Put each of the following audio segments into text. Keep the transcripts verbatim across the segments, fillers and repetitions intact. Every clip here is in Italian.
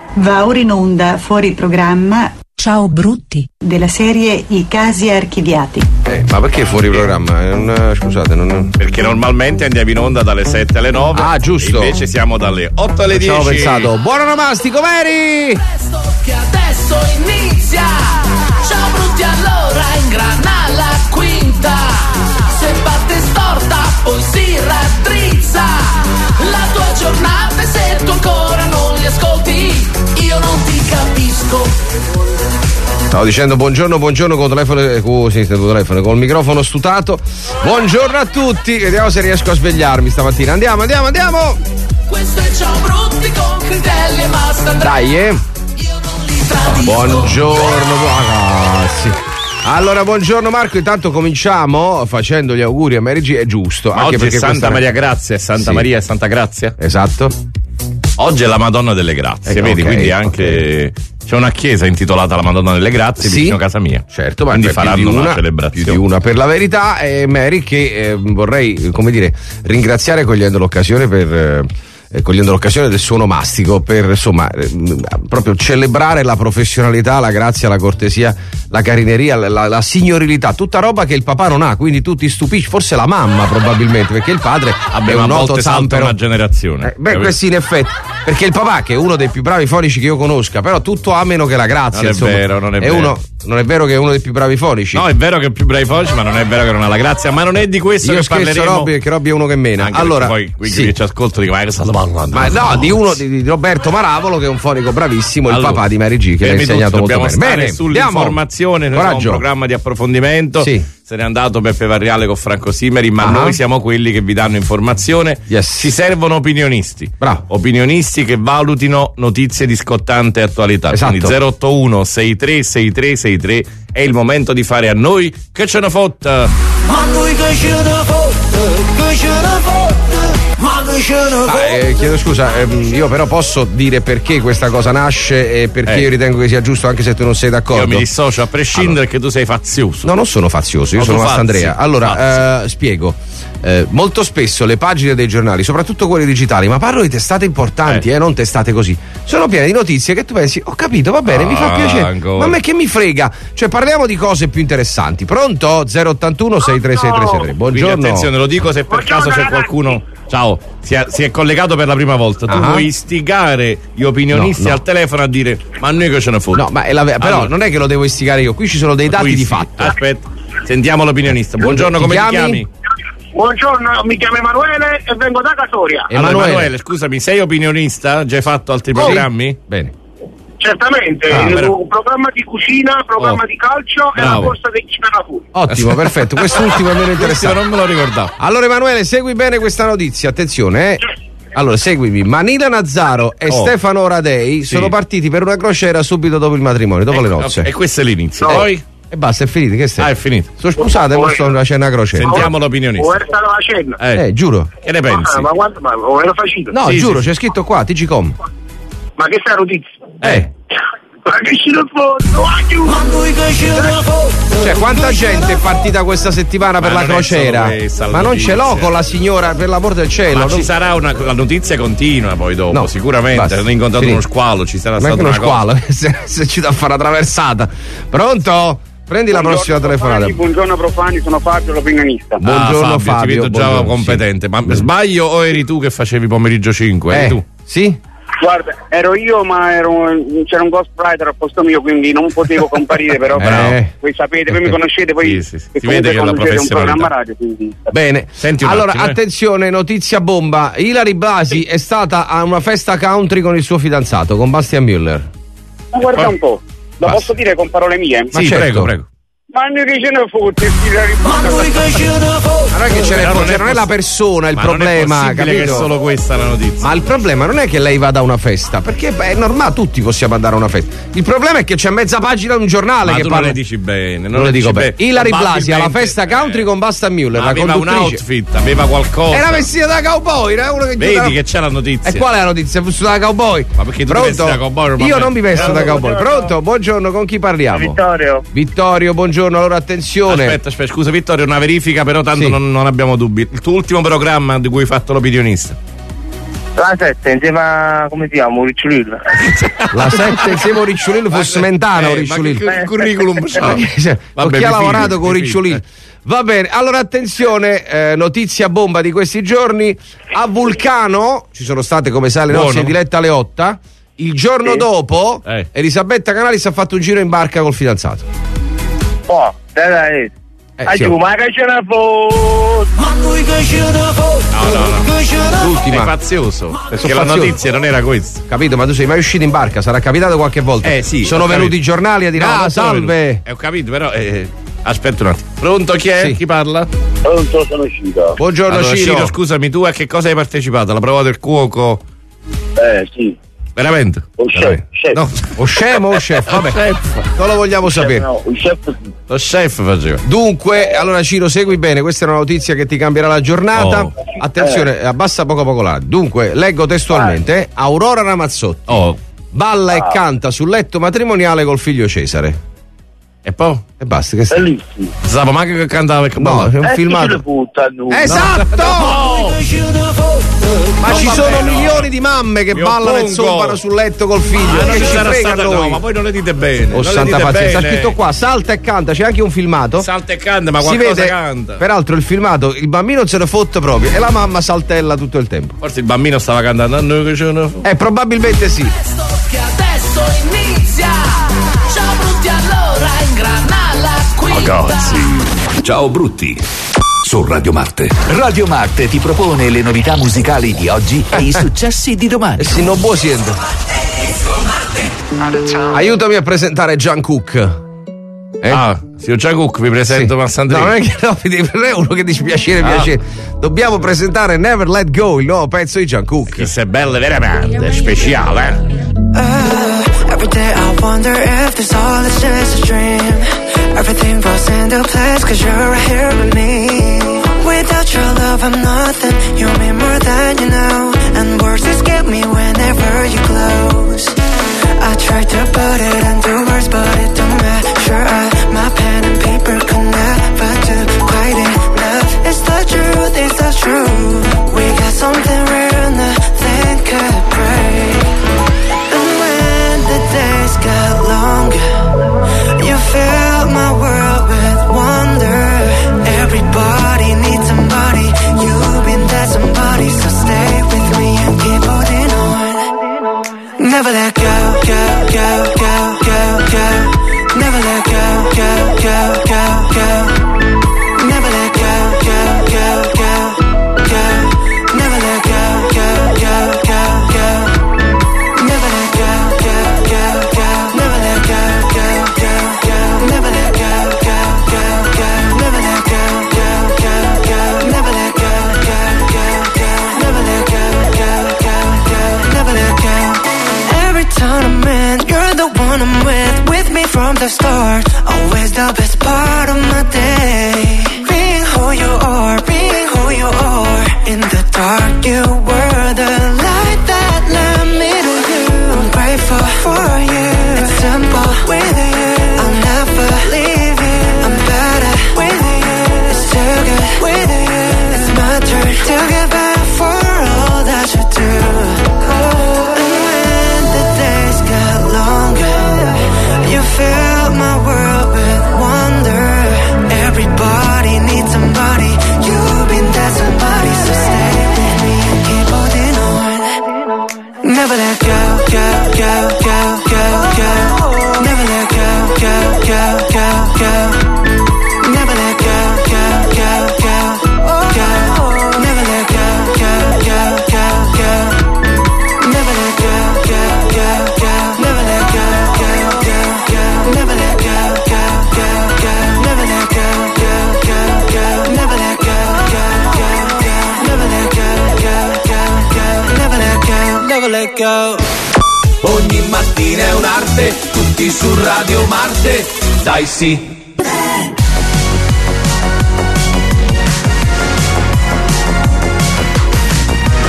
Va ora in onda fuori programma. Ciao brutti. Della serie I casi archiviati. Eh, ma perché fuori programma? È una, scusate, non... Perché normalmente andiamo in onda dalle sette alle nove. Ah, giusto. Invece siamo dalle otto alle dieci. Ci avevo pensato. Buon onomastico, Mary! Che adesso inizia. Ciao brutti, allora ingrana la quinta. Se batte storta poi si raddrizza la tua giornata, e se tu ancora non li ascolti io non ti capisco. Stavo dicendo buongiorno, buongiorno con telefono, eh, con, sì, telefono, con il microfono stutato. Buongiorno a tutti, vediamo se riesco a svegliarmi stamattina. Andiamo, andiamo, andiamo! Questo è Ciao brutti con Critelli e Mastandrea. Dai, eh! Buongiorno ragazzi. Allora, buongiorno Marco, intanto cominciamo facendo gli auguri a Mary G, è giusto. Ma anche oggi è perché Santa questa... Maria Grazia, Santa sì. Maria e Santa Grazia. Esatto. Oggi è la Madonna delle Grazie, eh, vedi, okay, quindi anche okay. C'è una chiesa intitolata la Madonna delle Grazie sì, vicino a casa mia. Certo, ma quindi più faranno di una, una celebrazione. Più di una per la verità, e Mary che eh, vorrei, come dire, ringraziare cogliendo l'occasione per... Eh, Eh, cogliendo l'occasione del suo onomastico per insomma eh, proprio celebrare la professionalità, la grazia, la cortesia, la carineria, la, la signorilità, tutta roba che il papà non ha, quindi tu ti stupisci, forse la mamma probabilmente, perché il padre Vabbè, è un ma a noto volte salta zampero. una generazione. Eh, beh, questi in effetti, perché il papà, che è uno dei più bravi fonici che io conosca, però tutto ha meno che la grazia. Non è insomma, vero, non è, è vero. Uno, non è vero che è uno dei più bravi fonici? No, è vero che è più bravi fonici, ma non è vero che non ha la grazia, ma non è di questo io che scherzo, parleremo. Robby, perché Robby è uno che mena. Anche allora, poi qui sì. che ci ascolto dico, ma che sta parlando? Ma no, di uno di, di Roberto Maravolo, che è un fonico bravissimo, allora, il papà di Mary G, che l'ha insegnato molto bene. Bene, sull'informazione, noi siamo un programma di approfondimento. Sì. Se n'è andato Beppe Varriale con Franco Simeri, ma uh-huh. noi siamo quelli che vi danno informazione. Yes. Ci servono opinionisti. Bravo. Opinionisti che valutino notizie di scottante attualità. Esatto. Quindi zero otto uno sei tre sei tre sei tre è il momento di fare a noi che ce ne fotta. Ma noi che ce ne fotta, che ce ne fotta, ma che ce ne fotta. Ah, eh, chiedo scusa, ehm, io però posso dire perché questa cosa nasce e perché Eh. io ritengo che sia giusto, anche se tu non sei d'accordo. Io mi dissocio a prescindere allora. che tu sei fazioso. No, non sono fazioso, io No, sono tu Mastandrea. fazzi, Allora, eh, spiego. Eh, molto spesso le pagine dei giornali, soprattutto quelli digitali, ma parlo di testate importanti, eh. Eh, non testate così, sono piene di notizie che tu pensi, ho capito, va bene, ah, mi fa piacere, ancora. Ma a me che mi frega? Cioè, parliamo di cose più interessanti. Pronto? zero ottantuno sei tre sei tre sei tre. Buongiorno. Quindi attenzione, lo dico se per Buongiorno, caso c'è ragazzi. qualcuno. Ciao, si è, si è collegato per la prima volta. Tu Ah. vuoi istigare gli opinionisti No, no. al telefono a dire ma a noi che ce ne fotte? No, ma è la ve- però Allora. non è che lo devo istigare io, qui ci sono dei Tu dati di isti- fatto. Aspetta, sentiamo l'opinionista. Buongiorno, Ti come chiami? ti chiami? Buongiorno, mi chiamo Emanuele e vengo da Casoria. Emanuele. Allora, Emanuele, scusami, sei opinionista? Già hai fatto altri Sì? programmi? Bene. Certamente, Ah, un però- programma di cucina, programma Oh. di calcio e la Bravo. corsa degli sparafuri. Ottimo, perfetto. Quest'ultimo è meno Questo interessante. non me lo ricordavo. Allora, Emanuele, segui bene questa notizia. Attenzione, eh. Allora, seguimi. Manila Nazzaro e Oh. Stefano Oradei Sì. sono partiti per una crociera subito dopo il matrimonio, dopo le nozze. E questo è l'inizio. No. Poi? E basta, è finito. Che stai? Ah, è finito. Sono sposate, ma sto facendo una crociera. Sentiamo O l'opinionista. è stata la cena? Eh, Eh, giuro. che ne pensi? Ah, ma quanto, ma o era facile? No, Sì, giuro, sì, c'è scritto qua, T G com. Ma che sta notizia? Eh. Ma che ci ne foto? Ma noi che ce ne fotta. Cioè, quanta gente è partita questa settimana per Ma la non è solo crociera? questa la Ma non ce l'ho notizia. con la signora, per l'amor del cielo. Ma non- ci sarà una la notizia continua poi dopo, No, sicuramente. basta, Hanno incontrato finito. uno squalo, ci sarà Ma è stata che uno una cosa. squalo, se, se ci da fare una traversata. Pronto? Prendi la prossima telefonata. Buongiorno Profani, sono Fabio, l'opinionista. Buongiorno, ah, Fabio, Fabio, ti vedo già buongiorno, competente. sì. Ma sbaglio o eri tu che facevi pomeriggio cinque? Eri Eh, tu? sì? Guarda, ero io, ma ero, c'era un ghostwriter al posto mio, quindi non potevo comparire, però, Eh. però voi sapete, voi mi conoscete, poi Sì, sì, sì. che Si vede comunque che è la conducete un professionalità. programma radio, quindi Bene. Senti un allora, attimo, eh. attenzione, notizia bomba. Ilary Blasi è stata a una festa country con il suo fidanzato, con Bastian Müller. ma guarda Poi- un po', lo Basta. posso dire con parole mie? Ma Sì, certo. prego, prego. Ma noi che ce ne fotte, Ma noi che ce ne fotta. Non è che ce n'è, Però non cioè, è non è la poss- persona il Ma non è problema, possibile capito? che è solo questa la notizia. Ma il problema non è che lei vada a una festa, perché beh, è normale, tutti possiamo andare a una festa. Il problema è che c'è mezza pagina di un giornale Ma che tu parla. non le dici bene, Non le dico bene. Ilary Blasi alla Probabilmente, festa country eh, con Bastian Müller, ma la aveva un conduttrice. outfit, aveva qualcosa. Era vestita da cowboy, era uno che Vedi giocava- che c'è la notizia. E qual è la notizia? Vestita da cowboy? Ma perché tu ti Pronto? vesti da cowboy normalmente? Io non mi vesto da cowboy. buongiorno. Pronto? Buongiorno, con chi parliamo? Vittorio. Vittorio, buongiorno. Allora attenzione. Aspetta, aspetta, scusa Vittorio, una verifica, però tanto Sì. non, non abbiamo dubbi. Il tuo ultimo programma di cui hai fatto l'opinionista? La sette insieme a, come si chiama, Ricciolillo. La sette insieme a Ricciolillo fosse Mentana o Eh, ma che Ricciolillo? cur- curriculum c'ha? Con Vabbè, chi ha mi lavorato fido, con mi fido. Ricciolillo? Va bene, allora attenzione, eh, notizia bomba di questi giorni. A Vulcano ci sono state, come sai, le Buono. nozze di Letta alle otto. Il giorno Sì. dopo Eh. Elisabetta Canalis ha fatto un giro in barca col fidanzato. Oh, dai dai. Eh, Ah, sì, giù, oh. ma che ce ne foto? Ma noi che ce ne fotte, No, no, no. che ce ne È L'ultima, fazioso. Perché sono la fazioso. notizia non era questa. capito? Ma tu sei mai uscito in barca? Sarà capitato qualche volta? Eh sì. Sono ho venuti capito. i giornali a dire: No, ah, non sono salve. venuti. Eh, ho capito, però. eh, aspetta un attimo. Pronto, chi è? Sì. Chi parla? Pronto, sono uscito. Buongiorno, Allora, Ciro. Ciro, scusami, tu a che cosa hai partecipato? Alla prova del cuoco? Eh, sì. Veramente? O chef, Veramente. chef. No, O scemo o chef? Vabbè, chef. non lo vogliamo sapere. No, il chef sì. Lo chef faceva. Dunque, allora Ciro, segui bene, questa è una notizia che ti cambierà la giornata. Oh. Attenzione, abbassa poco poco là. Dunque, leggo testualmente: eh, Aurora Ramazzotti Oh, balla e canta sul letto matrimoniale col figlio Cesare. e poi? E basta, che sta... Bellissimo. Sapevo manco che cantava e che No, ballava. è un Eh, che ce filmato. ne fotte a noi? Esatto! No! che ce ne fotte. Ma ci va sono bene, no. milioni di mamme che Mi ballano e oppongo. zompano sul letto col figlio. Ah, non che ci ci sarà frega a stata, noi? no, ma poi non le dite bene. Oh, non le santa dite pazienza, sta bene. scritto qua: salta e canta. C'è anche un filmato. Salta e canta, ma Si qualcosa vede, canta. peraltro il filmato, il bambino se ne fotte proprio e la mamma saltella tutto il tempo. Forse il bambino stava cantando a noi che ce ne Eh, probabilmente sì. Presto che adesso inizia. Ciao brutti, allora ingrana la quinta. Ciao brutti. Su Radio Marte. Radio Marte ti propone le novità musicali di oggi e i successi di domani. E si non può siendo. Aiutami a presentare Gian Cook. Eh? Ah, signor Giacook, vi presento Sì. Massandrino. No, non è che no, non è uno che dice piacere, Ah. piacere. Dobbiamo presentare Never Let Go, il nuovo pezzo di Gian Cook. Questa è bella veramente, speciale, eh? Uh, every day I wonder if this all is just a dream. Everything falls into place cause you're right here with me. Without your love I'm nothing. You mean more than you know. And words escape me whenever you close. I tried to put it into words but it don't matter. I, my pen and paper could never do quite enough. It's the truth, it's the truth. We got something real, nothing could break. Days got longer. You fill my world with wonder. Everybody needs somebody. You've been that somebody, so stay with me and keep holding on. Never let go, go, go, go, go, go. Never let go, go, go, go, go. Never let go, go, go, go, go. Never let go, go, go, go, go. Never let go, go, go, go. Never let go, go, go, go. Never let go, go, go, go. Never let go, go, go, go. Never let go, go, go, go. Never let go, go, go, go. Never let go. Every tournament, you're the one I'm with. With me from the start. Always the best part of my day. Being who you are, being who you are. In the dark, you were the light that led me to you. I'm grateful for you. It's simple with you. I'll never leave you. I'm better with you. It's too good with you. It's my turn to give back for all that you do. And when the days get longer, you fill my world with wonder. Everybody needs somebody. You've been that somebody, so stay with me and keep holding on. Never let go, go, go, go, go, go. Never let go, go, go, go, go. Never let go, go, go, go, go. Never let go, go, go, go, go. Never let go, go, go, go. Never let go, go, go, go. Never let go, go, go, go. Never let go, go, go, go. Never let go, go, go, go. Never let go, go, go, go. Never let go, never let go. Ogni mattina è un'arte, tutti su Radio Marte. Dai sì.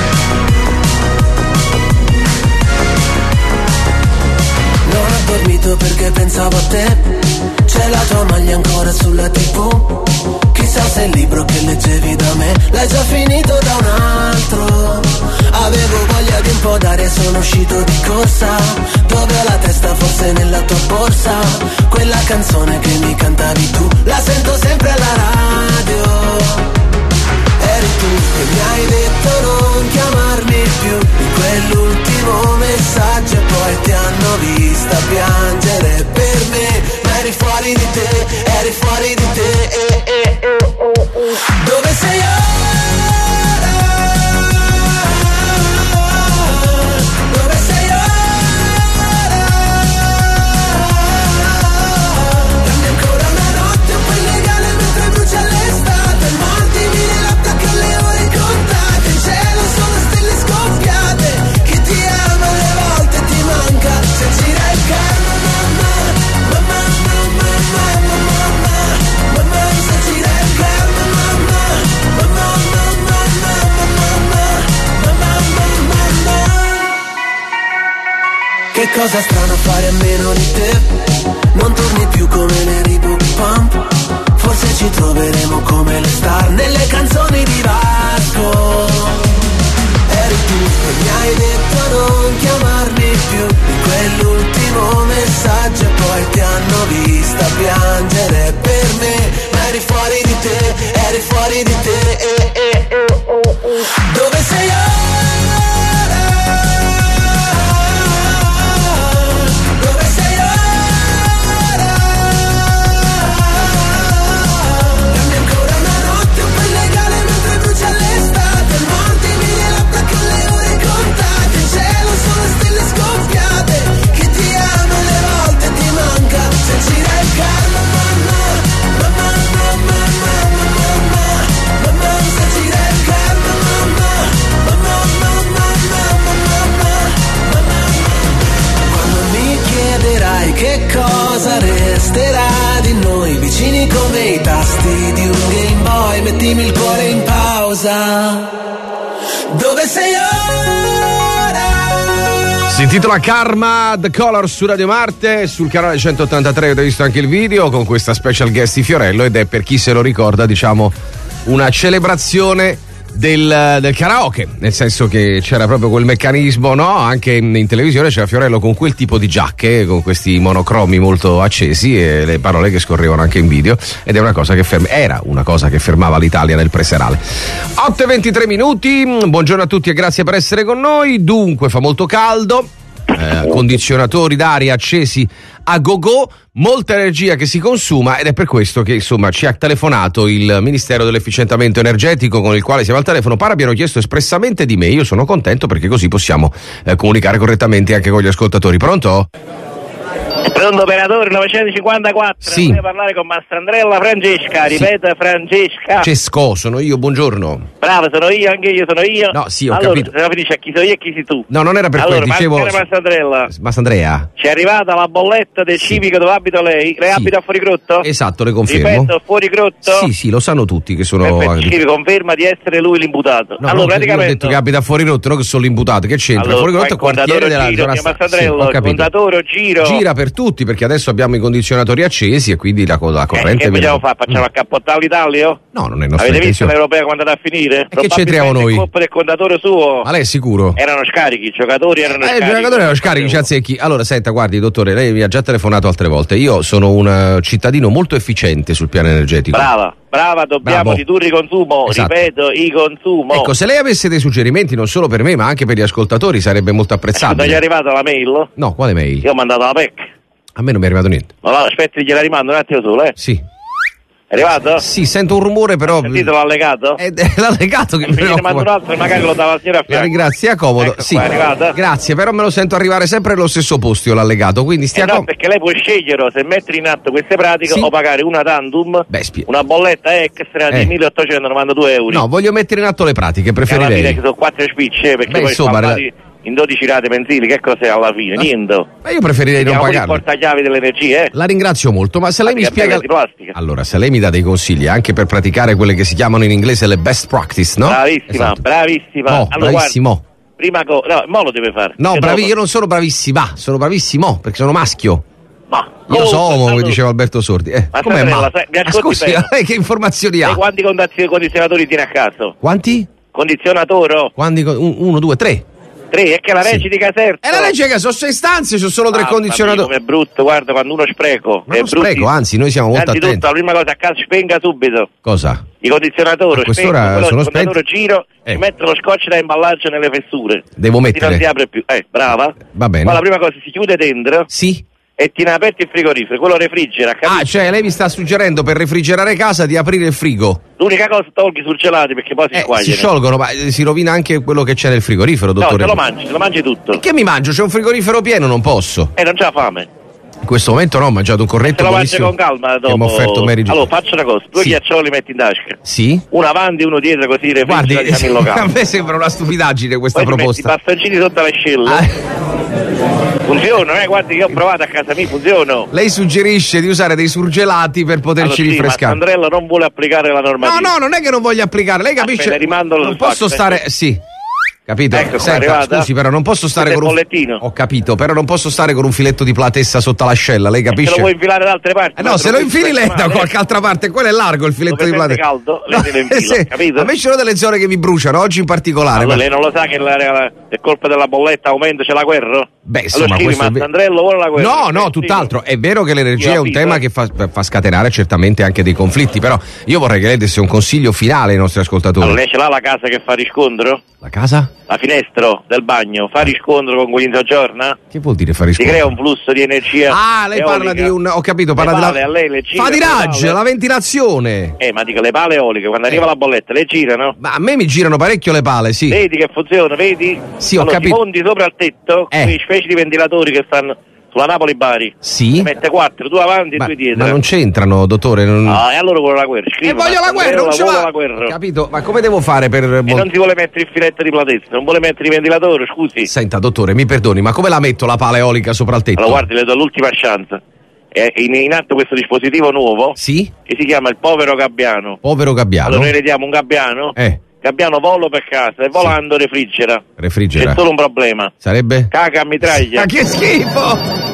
Non ho dormito tutto perché pensavo a te. C'è la tua maglia ancora sulla tivù. Chissà se il libro che leggevi da me l'hai già finito da un altro. Avevo voglia di un po' d'aria e sono uscito di corsa. Dove ho la testa forse nella tua borsa. Quella canzone che mi cantavi tu la sento sempre alla radio. Eri tu che mi hai detto non chiamarmi più. Di quell'ultimo messaggio e poi ti hanno vista piangere per me. Ma eri fuori di te, eri fuori di te eh, eh, eh, eh, eh. Dove sei ora? Dove sei ora? Dammi ancora una notte un po' illegale mentre brucia l'estate. Mordimi le labbra che le ore contate. In cielo sono stelle scoppiate. Chi ti ama alle volte ti manca. Se gira il carro mamma, mamma, mamma, mamma, mamma, mamma, se gira il carro mamma, mamma, mamma, mamma, mamma, mamma, mamma. Che cosa strano fare a meno di te. Non torni più come le Reebok Pump. Forse ci troveremo come le star nelle canzoni di Vasco. Eri tu che mi hai detto non chiamarmi più. Di quell'ultimo messaggio e poi ti hanno vista piangere per me. Ma eri fuori di te, eri fuori di te eh, eh, eh, eh, eh. Dove sei ora? Dove sei ora? Dammi ancora una notte un po' illegale mentre brucia l'estate. Mordimi le labbra che le ore contate. In cielo sono stelle scoppiate. Chi ti ama alle volte ti manca. Se gira il carro mamma, mamma, mamma, mamma, mamma, mamma, se gira il carro mamma, mamma, mamma, mamma, mamma, mamma. Quando mi chiederai che cosa resterà di noi, vicini come i tasti di un Game Boy, mettimi il cuore in pausa. Dove sei ora? Si intitola Karma, The Colors su Radio Marte, sul canale centottantatré avete visto anche il video con questa special guest di Fiorello ed è, per chi se lo ricorda, diciamo una celebrazione del, del karaoke, nel senso che c'era proprio quel meccanismo, no? Anche in, in televisione c'era Fiorello con quel tipo di giacche, con questi monocromi molto accesi e le parole che scorrevano anche in video, ed è una cosa che ferma, era una cosa che fermava l'Italia nel preserale. otto e ventitré minuti, buongiorno a tutti e grazie per essere con noi. Dunque fa molto caldo, eh, condizionatori d'aria accesi a go-go, molta energia che si consuma, ed è per questo che insomma ci ha telefonato il Ministero dell'Efficientamento Energetico, con il quale siamo al telefono. Pare abbiano chiesto espressamente di me. Io sono contento perché così possiamo eh, comunicare correttamente anche con gli ascoltatori. Pronto? Pronto operatore novecentocinquantaquattro, sì. Voglio parlare con Mastrandrella Francesca, Sì. ripeta Francesca. Cesco, sono io, buongiorno. Bravo, sono io, anche io sono io. No, sì, ho allora, capito. se la finisce a chi sono io e chi sei tu. No, non era per allora, quello, dicevo. Allora, Mastrandrella, Massandrea. ci è arrivata la bolletta del Sì. civico dove abita lei. Lei Sì. abita a Fuorigrotto? Esatto, le confermo. Ripeto, Fuorigrotto? Sì, sì, lo sanno tutti che sono. Perfetto, ci conferma di essere lui l'imputato. No, allora, no, praticamente. io ho detto che abita fuori rotto, non che sono l'imputato. Che c'entra? Allora, Fuori rotto è il quartiere contatore della giro, zona signor sta- Mastrandrello, sì, ho il capito. contatore giro. Gira per tutti, perché adesso abbiamo i condizionatori accesi e quindi la, la Eh, corrente. che viene- vogliamo fare? Facciamo a cappottare l'Italia? No, non è nostra Avete visto intenzione. l'Europea quando è andata a finire? che c'entriamo noi? Il colpo del contatore suo Ma lei è sicuro? erano scarichi, i giocatori erano Eh, scarichi. il giocatore erano scarichi, ci azzecchi. Allora, senta, guardi, dottore, lei mi ha già telefonato altre volte. Io sono un eh, cittadino molto efficiente sul piano energetico. Brava, brava, dobbiamo Bravo. ridurre il consumo, Esatto. ripeto, il consumo. Ecco, se lei avesse dei suggerimenti non solo per me, ma anche per gli ascoltatori, sarebbe molto Non gli è apprezzabile. arrivata la mail? No, quale mail? Io ho mandato la P E C. A me non mi è arrivato niente. Ma va, aspetti, gliela rimando un attimo solo, eh. Sì. È arrivato? Sì, sento un rumore, però. Sentito l'allegato? È, è l'allegato che mi Ne mando un preoccupa. altro, magari lo dava la signora a La fianco. ringrazio, sia comodo. Ecco Sì. qua, è arrivato? Grazie, però me lo sento arrivare sempre allo stesso posto io l'allegato, quindi Eh stia no, com- perché lei può scegliere se mettere in atto queste pratiche Sì. o pagare una tantum, Beh, spie- una bolletta extra Eh. di milleottocentonovantadue euro. No, voglio mettere in atto le pratiche, E alla fine preferirei. che sono quattro spicce, perché Beh, poi insomma, spalmati in dodici rate mensili, che cos'è alla fine? No. Niente. Ma io preferirei non Siamo il pagarlo. portachiavi dell'energia, eh? La ringrazio molto, ma se lei mi Pratica spiega. di plastica. Allora, se lei mi dà dei consigli anche per praticare quelle che si chiamano in inglese le best practice, no? Bravissima, Esatto. bravissima. Oh, allora, bravissimo. guarda, prima cosa, no, mo lo deve fare. No, Che bravi, dopo- io non sono bravissima, sono bravissimo perché sono maschio. Ma Io so comunque, uomo, come stanno- diceva Alberto Sordi. Eh, Ma com'è, Sandrella, ma? sai- mi Ah, ascolti scusi, bene? lei che informazioni Sai ha? quanti condizio- condizionatori tiene a casa? Quanti? Condizionatore? Quanti? Un- uno, due, tre. Tre, è che la Sì. legge di Caserta. E la legge che sono sei stanze, sono solo tre Mamma condizionatori. mia, com'è brutto, guarda, quando uno spreco. Ma è non spreco, bruttissimo. anzi, noi siamo molto Innanzitutto, attenti. la prima cosa a casa spenga subito. Cosa? I condizionatori, A quest'ora spengo, quello- sono il condizionatore giro, Eh. ci metto lo scotch da imballaggio nelle fessure. Devo Così non mettere? si apre più. Eh, brava. Va bene. Poi la prima cosa si chiude dentro Sì. e tiene aperto il frigorifero, quello refrigera, capito? Ah, cioè lei mi sta suggerendo per refrigerare casa di aprire il frigo. L'unica cosa tolghi i surgelati perché poi si Eh, si squagliano. sciolgono, ma eh, si rovina anche quello che c'è nel frigorifero, No, dottore. te lo mangi, te lo mangi tutto. E che mi mangio? C'è un frigorifero pieno, non posso. E non c'ha fame. In questo momento no, ho mangiato un Se cornetto lo mangi buonissimo con calma dopo. che mi ha offerto Mary Jo. Allora, faccio una cosa, due Sì. ghiaccioli metti in tasca. Sì? Uno avanti, uno dietro, così Guardi, refrigera diciamo in a locale. me sembra una stupidaggine questa Poi ti metti i proposta. bastoncini sotto l'ascella. Ah, Funziona, eh? Guardi che ho provato a casa mia, funziona. lei suggerisce di usare dei surgelati per poterci Allora, sì, ma rinfrescare. Sandrella non vuole applicare la No, normativa. no, non è che non voglio applicare, lei capisce? Aspetta, rimando lo non fax, posso eh. stare, sì. Capito? Ecco qua, Senta, arrivata? scusi, però non posso stare Questo con è un il bollettino. Ho capito, però non posso stare con un filetto di platessa sotto l'ascella, lei Se capisce? lo vuoi infilare da altre parti. Eh no, ma se te lo puoi infili lei infilare da male. qualche altra parte, quello è largo il filetto Dove di sente platessa. caldo, lei se lo infila, sì. capito? A me ci sono delle zone che mi bruciano, oggi in particolare. Allora, ma- lei non lo sa che la, la, il colpo della bolletta aumenta, c'è la guerra? Beh, insomma, allora scrivi, questo è ma ve- Sandrello vuole la guerra? No, no, Eh, tutt'altro. È vero che l'energia Io è un avviso, tema eh. che fa, fa scatenare certamente anche dei conflitti, però io vorrei che lei desse un consiglio finale ai nostri ascoltatori. Allora, lei ce l'ha la casa che fa riscontro? La casa? La finestra del bagno fa riscontro con quelli in soggiorno? Che vuol dire fare Si crea un flusso di energia. Ah, lei parla eolica. di un. Ho capito, parla Le della. pale a lei le gira, Fa di le raggi, pale. la ventilazione. Eh, ma dico, le pale eoliche, quando arriva Eh. la bolletta, le girano? Ma a me mi girano parecchio le pale, sì. Vedi che funziona, vedi? Sì, ho allora, capito. ti monti sopra il tetto, Eh. quei specie di ventilatori che stanno sulla Napoli-Bari. Sì? Ne mette quattro, due avanti Ma, e due dietro. ma non c'entrano, dottore. Non... Ah, e allora vuole la guerra. Scrivi, E voglio ma la guerra, non Sandrello ce vuole va. la guerra. Ho capito, ma come devo fare per. E non si vuole mettere il filetto di platezza, non vuole mettere il ventilatore, scusi. Senta, dottore, mi perdoni, ma come la metto la pala eolica sopra il tetto? Allora guardi, le do l'ultima chance. È in, in atto questo dispositivo nuovo Sì? che si chiama il povero gabbiano. Povero gabbiano. Allora noi le diamo un gabbiano, Eh, gabbiano volo per casa e volando refrigera. refrigera. C'è solo un problema. Sarebbe? Caga a mitraglia. Ma che schifo!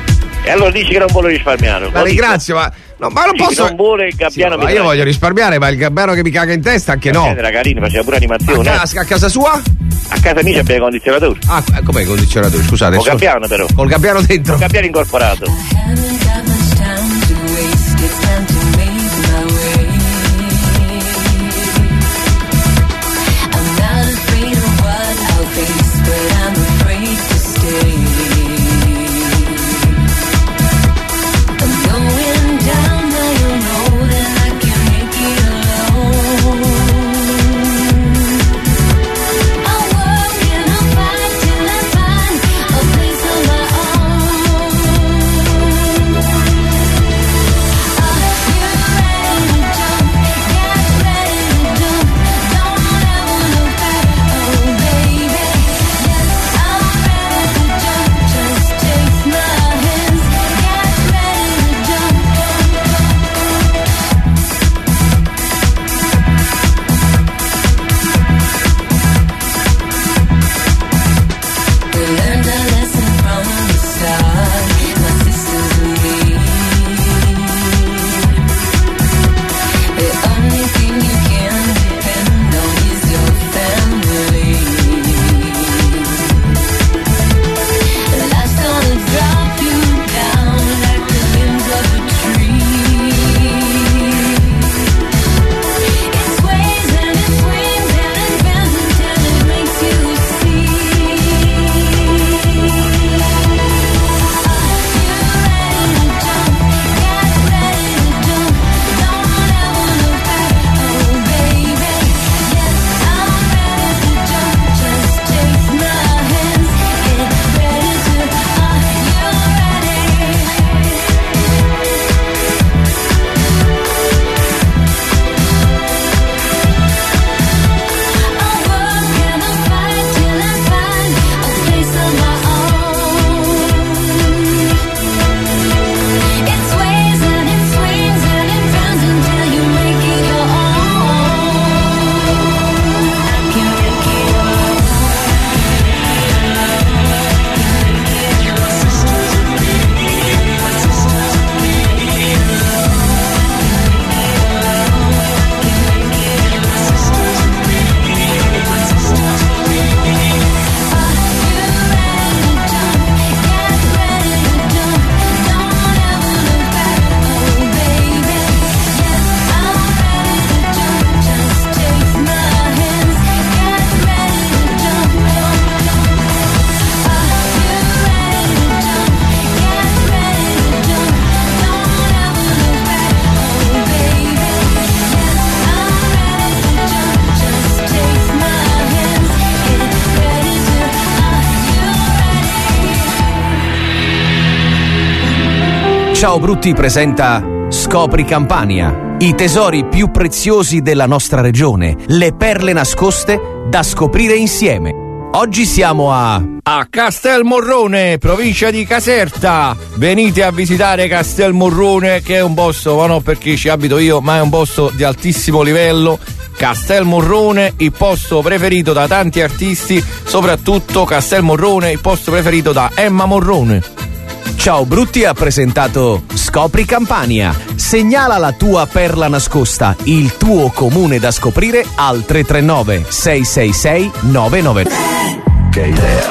E allora dici che non vuole risparmiare. La Lo dico. ringrazio, ma. No, ma non Dici, posso. non vuole il gabbiano Sì, ma io mitraglia. voglio risparmiare, ma il gabbiano che mi caga in testa anche no. Era carino, faceva pure A, animazione. eh. casa, a casa sua? A casa mia c'abbiamo i condizionatori. Ah, com'è il condizionatore? Scusate. Con so- gabbiano però. Col gabbiano dentro. Con gabbiano incorporato. Till I find a place of my own. Ciao Brutti presenta Scopri Campania, i tesori più preziosi della nostra regione, le perle nascoste da scoprire insieme. Oggi siamo a... a Castelmorrone, provincia di Caserta. Venite a visitare Castelmorrone, che è un posto, ma non perché ci abito io, ma è un posto di altissimo livello. Castelmorrone, il posto preferito da tanti artisti, soprattutto Castelmorrone, il posto preferito da Emma Morrone. Ciao Brutti ha presentato Scopri Campania. Segnala la tua perla nascosta, il tuo comune da scoprire al tre tre nove sei sei sei nove nove. Che idea.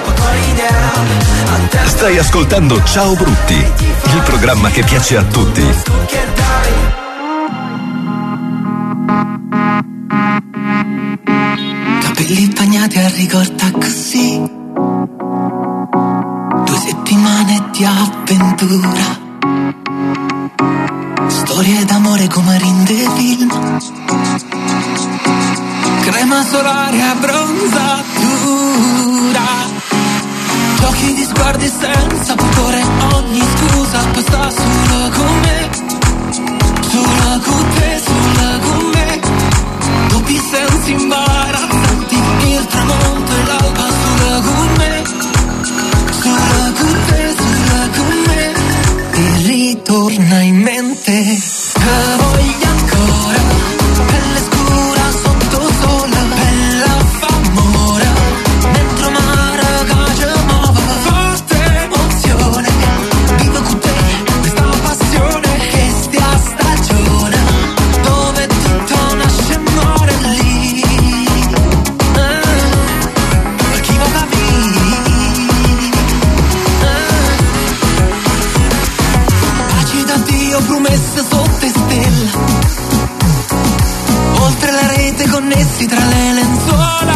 Stai ascoltando Ciao Brutti, il programma che piace a tutti. Capelli bagnati a ricorda così. Due settimane di avventura. Storie d'amore come rinde film. Crema solare a bronzatura. Giochi di sguardi senza pudore. Ogni scusa poi sta solo con me. Solo con te, solo con me. Dubbi sensi imbarazzanti. Il tramonto e l'alba solo con me. Solo con te, solo con me. E ritorna in mente. Che voglio ancora. Pelle scura sotto sole. Bella f'amore. Dentro mare che ci muove. Forte emozione. Vivo con te questa passione. Che stia stagione. Dove tutto nasce e muore lì. Per chi va capire. Paci da Dio promesse sotto stelle. Oltre la rete connessi tra le lenzuola.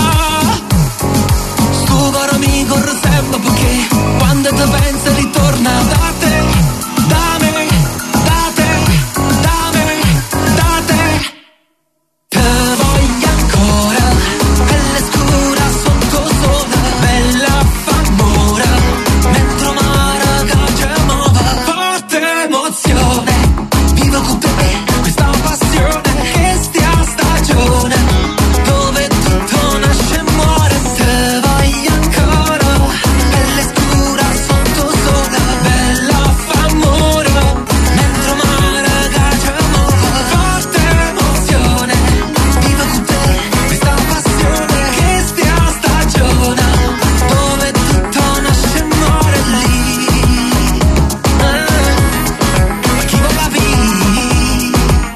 Sto caro amico sempre perché quando ti pensi ritorna da te. Da me, da te, da me, da te. Te voglio ancora. Pelle scura sotto sole. Bella f'amore. Dentro mare che ci muove. Forte emozione. Vivo con te questa passione. Che stia stagione. Dove tutto nasce e muore. Te voglio ancora. Pelle scura sotto sole. Bella f'amore. Dentro mare che ci muove. Forte emozione. Vivo con te questa passione. Che stia stagione. Dove tutto nasce e muore lì. Ma chi vuoi capire?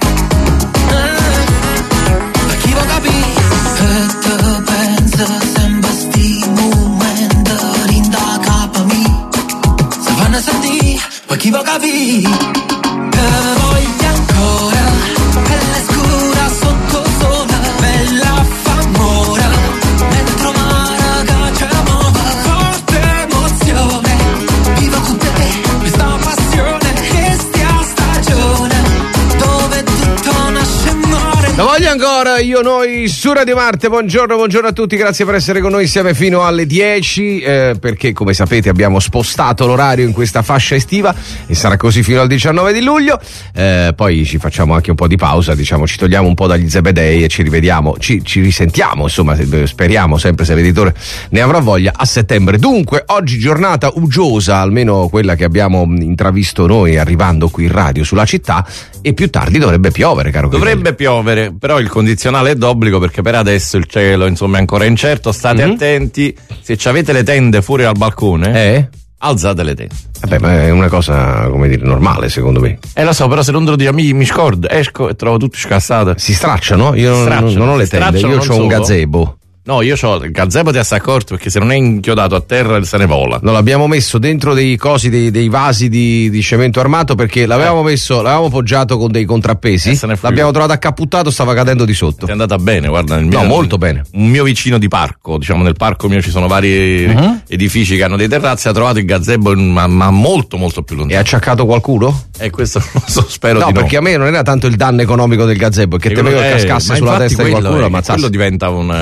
Ma chi vuoi capire? Che te pensa sempre sti momenti rinda capa mi. Se fanno sentire, ma chi vuoi capire? Che voglio ancora. Pelle scura sotto sole. Bella f'amore. Dentro mare che ci muove. Forte emozione. Vivo con te questa passione. Che stia stagione. Dove tutto nasce e muore. Lo voglio ancora, io noi su Radio Marte. Buongiorno, buongiorno a tutti, grazie per essere con noi insieme fino alle dieci, eh, perché come sapete abbiamo spostato l'orario in questa fascia estiva e sarà così fino al diciannove di luglio. Eh, poi ci facciamo anche un po' di pausa, diciamo, ci togliamo un po' dagli zebedei e ci rivediamo, ci, ci risentiamo, insomma, speriamo sempre, se l'editore ne avrà voglia, a settembre. Dunque, oggi giornata uggiosa, almeno quella che abbiamo intravisto noi arrivando qui in radio sulla città, e più tardi dovrebbe piovere, caro Dovrebbe piovere, però il condizionale è d'obbligo perché per adesso il cielo insomma è ancora incerto, state mm-hmm. attenti, se ci avete le tende fuori al balcone, eh? alzate le tende. Vabbè, ma è una cosa, come dire, normale secondo me. Eh lo so, però se non te lo dico mi, mi scordo, esco e trovo tutto scassato. Si stracciano? Io non, stracciano, non ho le tende, io ho un gazebo. No, io ho il gazebo, ti assai accorto, perché se non è inchiodato a terra se ne vola. No, l'abbiamo messo dentro dei cosi, dei, dei vasi di, di cemento armato, perché l'avevamo eh. messo, l'avevamo poggiato con dei contrappesi, eh, l'abbiamo trovato accapputtato, stava cadendo di sotto. Ti è andata bene, guarda. Nel mio, no, molto bene. Un mio vicino di parco, diciamo nel parco mio ci sono vari uh-huh. edifici che hanno dei terrazzi, ha trovato il gazebo ma, ma molto molto più lontano. E ha acciaccato qualcuno? E eh, questo non lo so, spero no, di no. No, perché a me non era tanto il danno economico del gazebo, che temevo che cascasse sulla testa quello, di qualcuno, eh, quello diventa un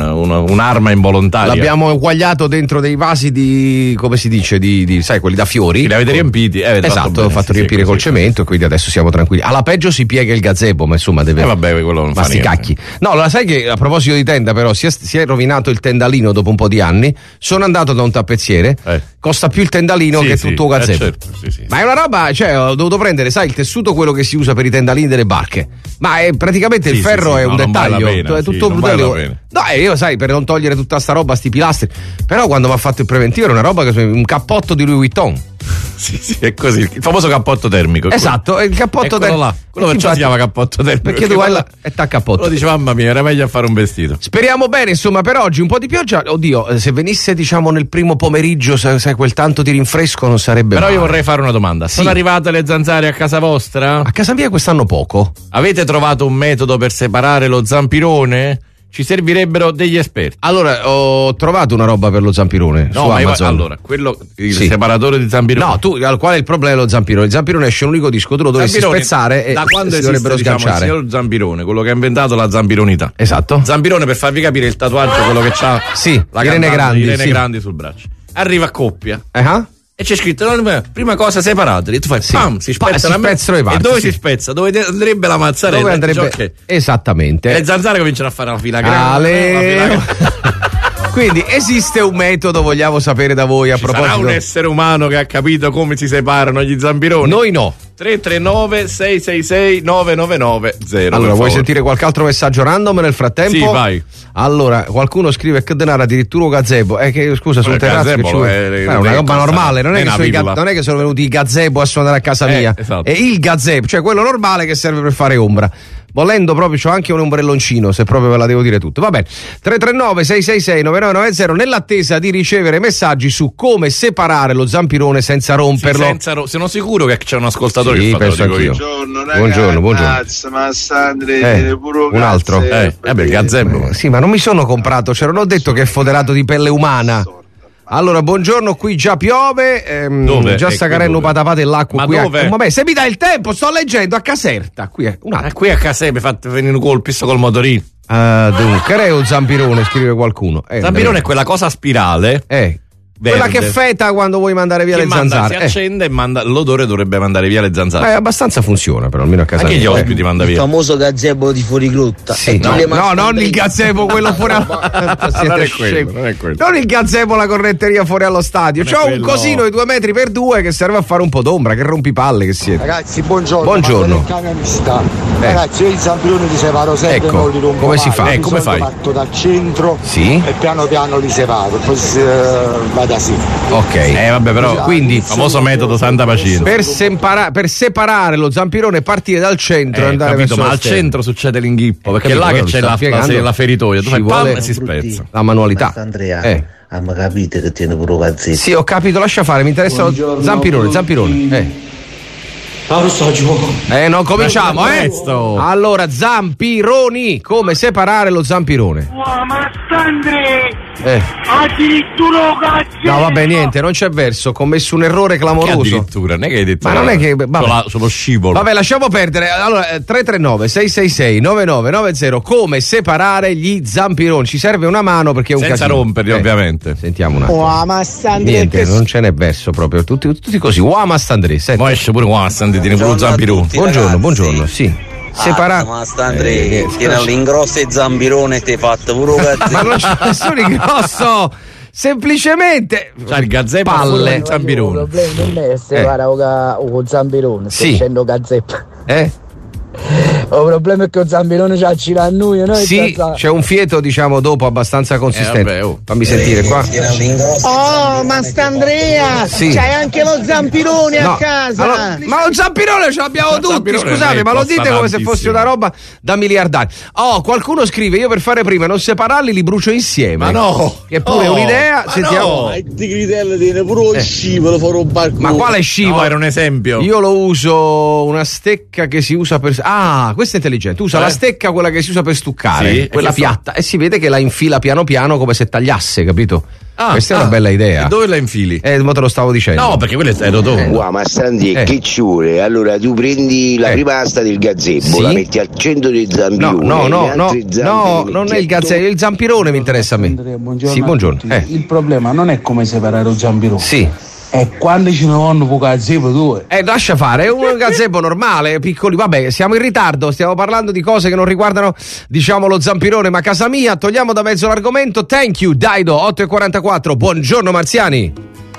una, un'arma involontaria. L'abbiamo eguagliato dentro dei vasi di, come si dice, di, di sai, quelli da fiori. Li avete riempiti? Eh, avete esatto, fatto bene, ho fatto sì, riempire sì, col così. cemento e quindi adesso siamo tranquilli. Alla peggio si piega il gazebo, ma insomma deve. Eh vabbè, quello non ma fa sti niente. cacchi. No, la sai che a proposito di tenda, però, si è, si è rovinato il tendalino dopo un po' di anni. Sono andato da un tappezziere, Eh. costa più il tendalino Sì, che sì, tutto il eh, gazebo. certo, sì, sì. Ma è una roba, cioè, ho dovuto prendere, sai, il tessuto, quello che si usa per i tendalini delle barche. Ma è praticamente Sì, il sì, ferro sì, è no, un non vale la dettaglio. pena, è sì, tutto non vale la brutale. pena. No, e io sai, per non togliere tutta sta roba, sti pilastri. Però quando mi ha fatto il preventivo era una roba che un cappotto di Louis Vuitton. Sì, sì, è così, il famoso cappotto termico. Esatto, è il cappotto Eccolo termico. là, quello perciò si chiama cappotto termico. Perché tu vai là e t'accappotto. Lo dice, mamma mia, era meglio a fare un vestito. Speriamo bene, insomma, per oggi un po' di pioggia. Oddio, se venisse, diciamo, nel primo pomeriggio, sai, sai, quel tanto di rinfresco non sarebbe Però male. io vorrei fare una domanda. Sì. Sono arrivate le zanzare a casa vostra? A casa mia quest'anno poco. Avete trovato un metodo per separare lo zampirone? Ci servirebbero degli esperti. Allora, ho trovato una roba per lo zampirone No, su ma io- Amazon. allora, quello il Sì. separatore di zampirone. No, tu, al quale è il problema dello zampirone? Il zampirone esce un unico disco, tu lo dovresti Zampirone, spezzare e da quando si esiste, dovrebbero diciamo, il sganciare. signor Zampirone, quello che ha inventato la zampironità. Esatto. Zampirone, per farvi capire il tatuaggio, quello che c'ha Sì, la Irene cantante Grandi, Irene sì. Grandi sul braccio. Arriva a coppia. Eh, ah? E c'è scritto, no, prima cosa separateli, tu fai, Sì. pam, si Pa- spezzano si a me- spezzano le parti, e dove sì. si spezza? Dove de- andrebbe la mazzarella? Dove andrebbe? Dice, ok. Esattamente. Le zanzare cominciano a fare la fila grande. Ale. la fila grande. Quindi esiste un metodo, vogliamo sapere da voi a Ci sarà proposito. un essere umano che ha capito come si separano gli zampironi? Noi no. tre tre nove sei sei sei nove nove nove zero. Allora, vuoi sentire qualche altro messaggio random nel frattempo? Sì, vai. Allora, qualcuno scrive che denaro addirittura un gazebo. Eh, che scusa, sul Il terrazzo che gazebo ci vuole- è- Eh, è una roba è- normale, non è, è che una sono i ga- pillola. non è che sono venuti i gazebo a suonare a casa Eh, mia. esatto. È il gazebo, cioè quello normale che serve per fare ombra. Volendo proprio c'ho anche un ombrelloncino, se proprio ve la devo dire tutto. Va bene. tre tre nove sei sei sei nove nove nove zero nell'attesa di ricevere messaggi su come separare lo zampirone senza romperlo. Senza ro- sono sicuro che c'è un ascoltatore Sì, che fa, te lo penso dico anch'io. io. Buongiorno, ragazzi. Buongiorno, buongiorno. Cazzo, ma Sandri, Eh, tiene pure un altro. Eh, eh beh, il gazebo. Sì, ma non mi sono comprato, cioè non ho detto che è foderato di pelle umana. Allora, buongiorno, qui già piove, ehm, Dove? già Eh, sta qui carendo dove? patapate l'acqua Ma qui. dove? A, un momento, se mi dai il tempo, sto leggendo a Caserta. Qui è un Ah, attimo. qui a casa mi fate venire un colpo col motorino. Ah, dunque, Creo Zampirone, scrive qualcuno. Eh, Zampirone è quella cosa a spirale. Eh. Quella verde, che feta quando vuoi mandare via che le manda- zanzare. si Eh. accende e manda, l'odore dovrebbe mandare via le zanzare. Eh, abbastanza funziona, però almeno a casa Anche gli mia. Eh. ospiti manda Il via. famoso gazebo di fuorigrotta. Sì, E no, le no, mascandrine. non il gazebo, quello fuori allo Siete non è scemi. quello, non è quello. Non il gazebo, la corretteria fuori allo stadio. Non è C'ho un quello. cosino di due metri per due che serve a fare un po' d'ombra. Che rompipalle che siete. Ragazzi, buongiorno. Buongiorno. Parlo del camionista. Eh. Ragazzi, io i zampironi li separo sempre, Ecco, non li rompo come si mai. fa? Di Eh, come solito fai? Parto dal centro Sì. e piano piano li separo, poi si, eh, vada così. Ok. Eh vabbè, però Quindi famoso metodo santa pazienza. per, sempara- per separare lo zampirone partire dal centro e Eh, andare capito, verso ma lo al sterno. centro succede l'inghippo, perché capito, è là che quello c'è sta la, la, spiegando. la feritoia. Tu Ci fai pam vuole e si spezza. la manualità. Andrea, Eh. ah, ma capite che tiene pure un gazzetto. Sì, ho capito, lascia fare, mi interessa lo Buongiorno, zampirone, zampirone. Eh. Eh, non cominciamo, eh? Presto. Allora, zampironi, come separare lo zampirone? Oh, ma Sandri! Eh. Addirittura un gazzetto! No, vabbè, niente, non c'è verso, ho commesso un errore Che clamoroso. addirittura, non è che hai detto Ma non è che- vabbè. sulla- sullo scivolo. Vabbè, lasciamo perdere. Allora, eh, tre tre nove sei sei sei nove nove nove zero, come separare gli zampironi? Ci serve una mano perché è un Senza casino. romperli, Eh, ovviamente. Sentiamo un attimo. Oh, ma Sandri, Niente, non ce n'è verso proprio, tutti, tutti così. Uama Standré, senti. Ma esce pure qua, Sandri, tiene pure un zampirone. Buongiorno, buongiorno, sì. Separa... ma sta Andrea, Eh, tiene l'ingrosso e zampirone te fatto pure un gazzetto. Ma non c'è nessuno ingrosso! Semplicemente C'ha il gazebo palle. il zampirone. Il problema non è separare un zampirone, Sì. facendo gazzetto. Eh? Il problema è che il zampirone c'ha il a noi, no? Sì, c'è un fieto, diciamo, dopo abbastanza consistente. Eh, vabbè, oh. Fammi sentire qua. Oh, ma sta Andrea, Sì. c'hai anche lo zampirone No, a casa. allora, ma lo zampirone ce l'abbiamo Il tutti, zampirone scusate, lei ma lo costa dite come se tantissimo. fosse una roba da miliardari. Oh, qualcuno scrive, io per fare prima non separarli li brucio insieme. Ma no! Che pure è No! un'idea, Ma sentiamo. no! Il tigritello tiene pure Eh. il scivolo fuori un barco. Ma quale scivolo? No, era un esempio. Io lo uso una stecca che si usa per. Ah, questa è intelligente. Usa Eh? la stecca, quella che si usa per stuccare, Sì, e quella che fa? piatta, e si vede che la infila piano piano come se tagliasse, capito? Ah, questa ah, è una bella idea. E dove la infili? Eh, mo te lo stavo dicendo. No, perché quello è rotondo. Eh. Wow, ma Sandri, Eh. che ci vuole? Allora tu prendi la Eh. prima asta del gazebo, Sì. la metti al centro del No, zampirone, no, le no, no, altre zampe no, le non metti è il attorno. gazzè, il zampirone mi interessa a me. Buongiorno Sì, a buongiorno. tutti. Eh. Il problema non è come separare un zampirone. Sì. È quando ci ne vanno poco gazebo due. Eh, lascia fare, è un gazebo normale, piccoli, vabbè, siamo in ritardo, stiamo parlando di cose che non riguardano, diciamo, lo zampirone, ma casa mia, togliamo da mezzo l'argomento. Thank you, Daido, otto e quarantaquattro, buongiorno Marziani.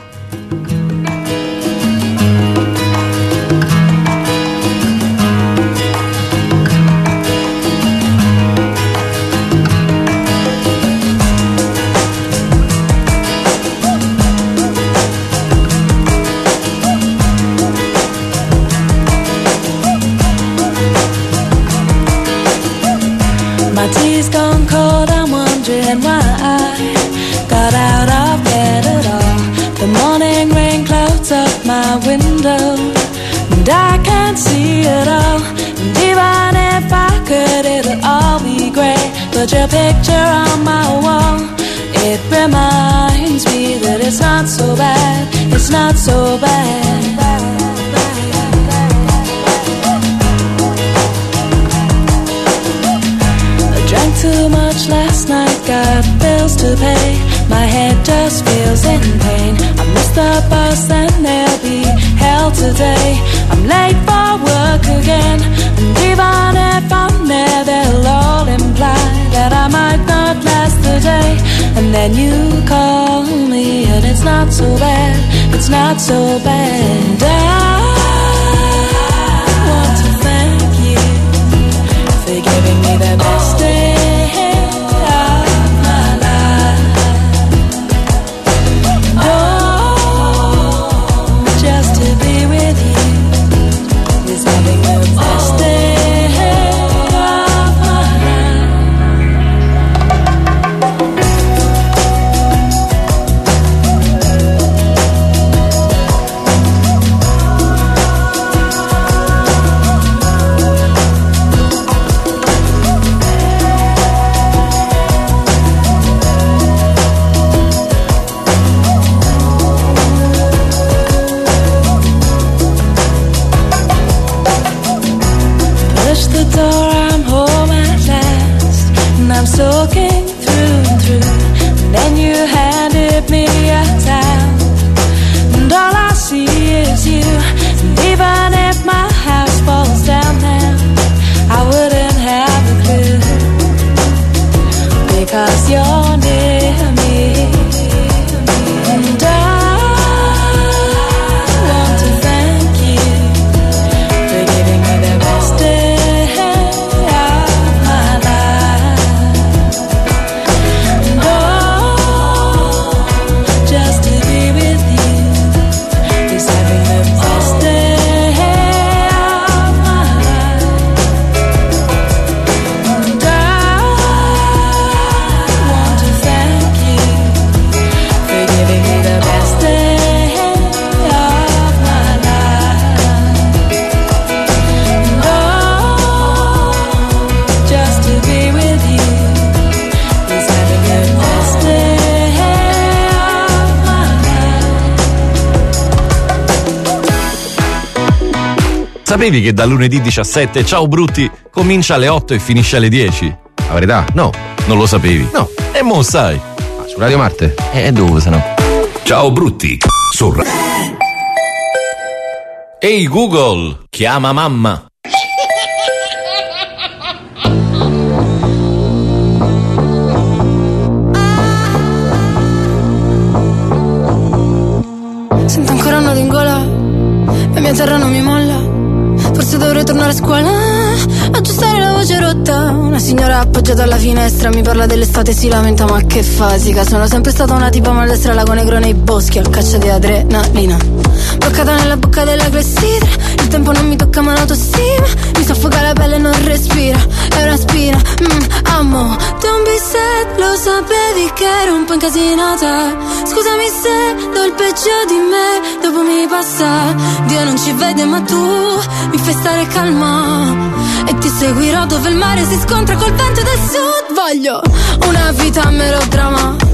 My tea's gone cold, I'm wondering why I got out of bed at all. The morning rain clouds up my window, and I can't see it all. And even if I could, it'll all be grey. But your picture on my wall, it reminds me that it's not so bad, it's not so bad. Drank too much last night, got bills to pay. My head just feels in pain. I missed the bus, then there'll be hell today. I'm late for work again, and even if I'm there, they'll all imply that I might not last the day. And then you call me, and it's not so bad, it's not so bad. I want to thank you for giving me the best day of my life. Oh, just to be with you is having the best day of my life. Push the door, I'm home at last, and I'm soaking through and through. And then you handed me a towel, and all I see is you. And even if my house falls down now, I wouldn't have a clue, because you're near me. And I want to thank you for giving me the best day of my life. And oh, just to be with you is having the best day of my life. And I want to thank you for giving me the best day of my life. And oh, just to be with you is having the best day of my life. Sapevi che da lunedì diciassette Ciao Brutti comincia alle otto e finisce alle dieci? La verità? No. Non lo sapevi? No. E mo sai. Ah, su Radio Marte? E dove se no? Ciao Brutti su Ra- Ehi Google, chiama mamma. Sento ancora un nodo in gola, la mia terra non mi molla. Forse dovrei tornare a scuola, aggiustare la voce rotta. Una signora appoggiata alla finestra mi parla dell'estate e si lamenta, ma che fasica. Sono sempre stata una tipa maldestra, lago negro nei boschi, al caccia di adrenalina. Bloccata nella bocca della clessidra, il tempo non mi tocca ma l'autostima. Mi soffoca la pelle e non respira, è una spina. mm, Amo, don't be sad, lo sapevi che ero un po' incasinata. Scusami se do il peggio di me, dopo mi passa. Dio non ci vede ma tu mi fai stare calma, e ti seguirò dove il mare si scontra col vento del sud. Voglio una vita melodrama, una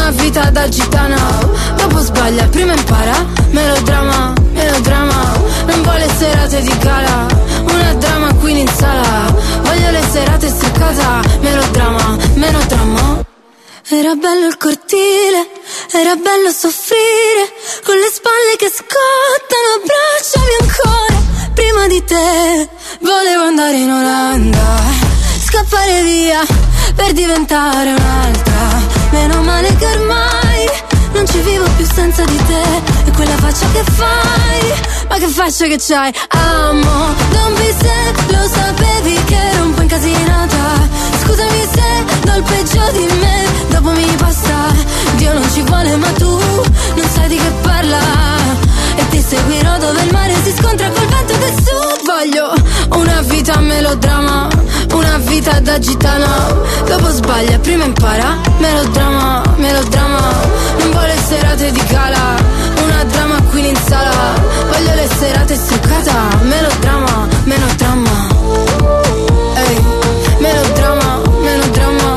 una vita da gitana. Dopo sbaglia, prima impara. Melodrama, melodrama. Non vuole serate di gala, una drama queen in sala. Voglio le serate struccata. Melodrama, melodrama. Era bello il cortile, era bello soffrire, con le spalle che scottano, abbracciami ancora. Prima di te volevo andare in Olanda, scappare via per diventare un'altra. Meno male che ormai non ci vivo più senza di te. E quella faccia che fai, ma che faccia che c'hai. Amo, don't be sad, lo sapevi che ero un po' incasinata. Scusami se do il peggio di me, dopo mi passa. Dio non ci vuole ma tu non sai di che parla. E ti seguirò dove il mare si scontra col vento che su. Voglio una vita melodrama, una vita da gitana. Dopo sbaglia, prima impara. Melodrama, melodrama. Non vuole serate di gala, una drama queen in sala. Voglio le serate struccata. Melodrama, melodrama. Ehi, melodrama, melodrama.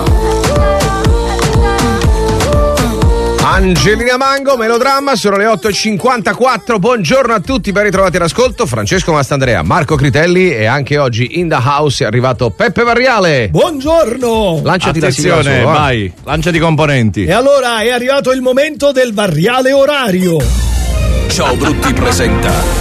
Angelina Mango, melodramma, sono le otto e cinquantaquattro. Buongiorno a tutti, ben ritrovati all'ascolto. Francesco Mastandrea, Marco Critelli e anche oggi in the house è arrivato Peppe Varriale. Buongiorno. Lanciati Attenzione, la sigla, vai, lanciati i componenti. E allora è arrivato il momento del Varriale orario. Ciao Brutti presenta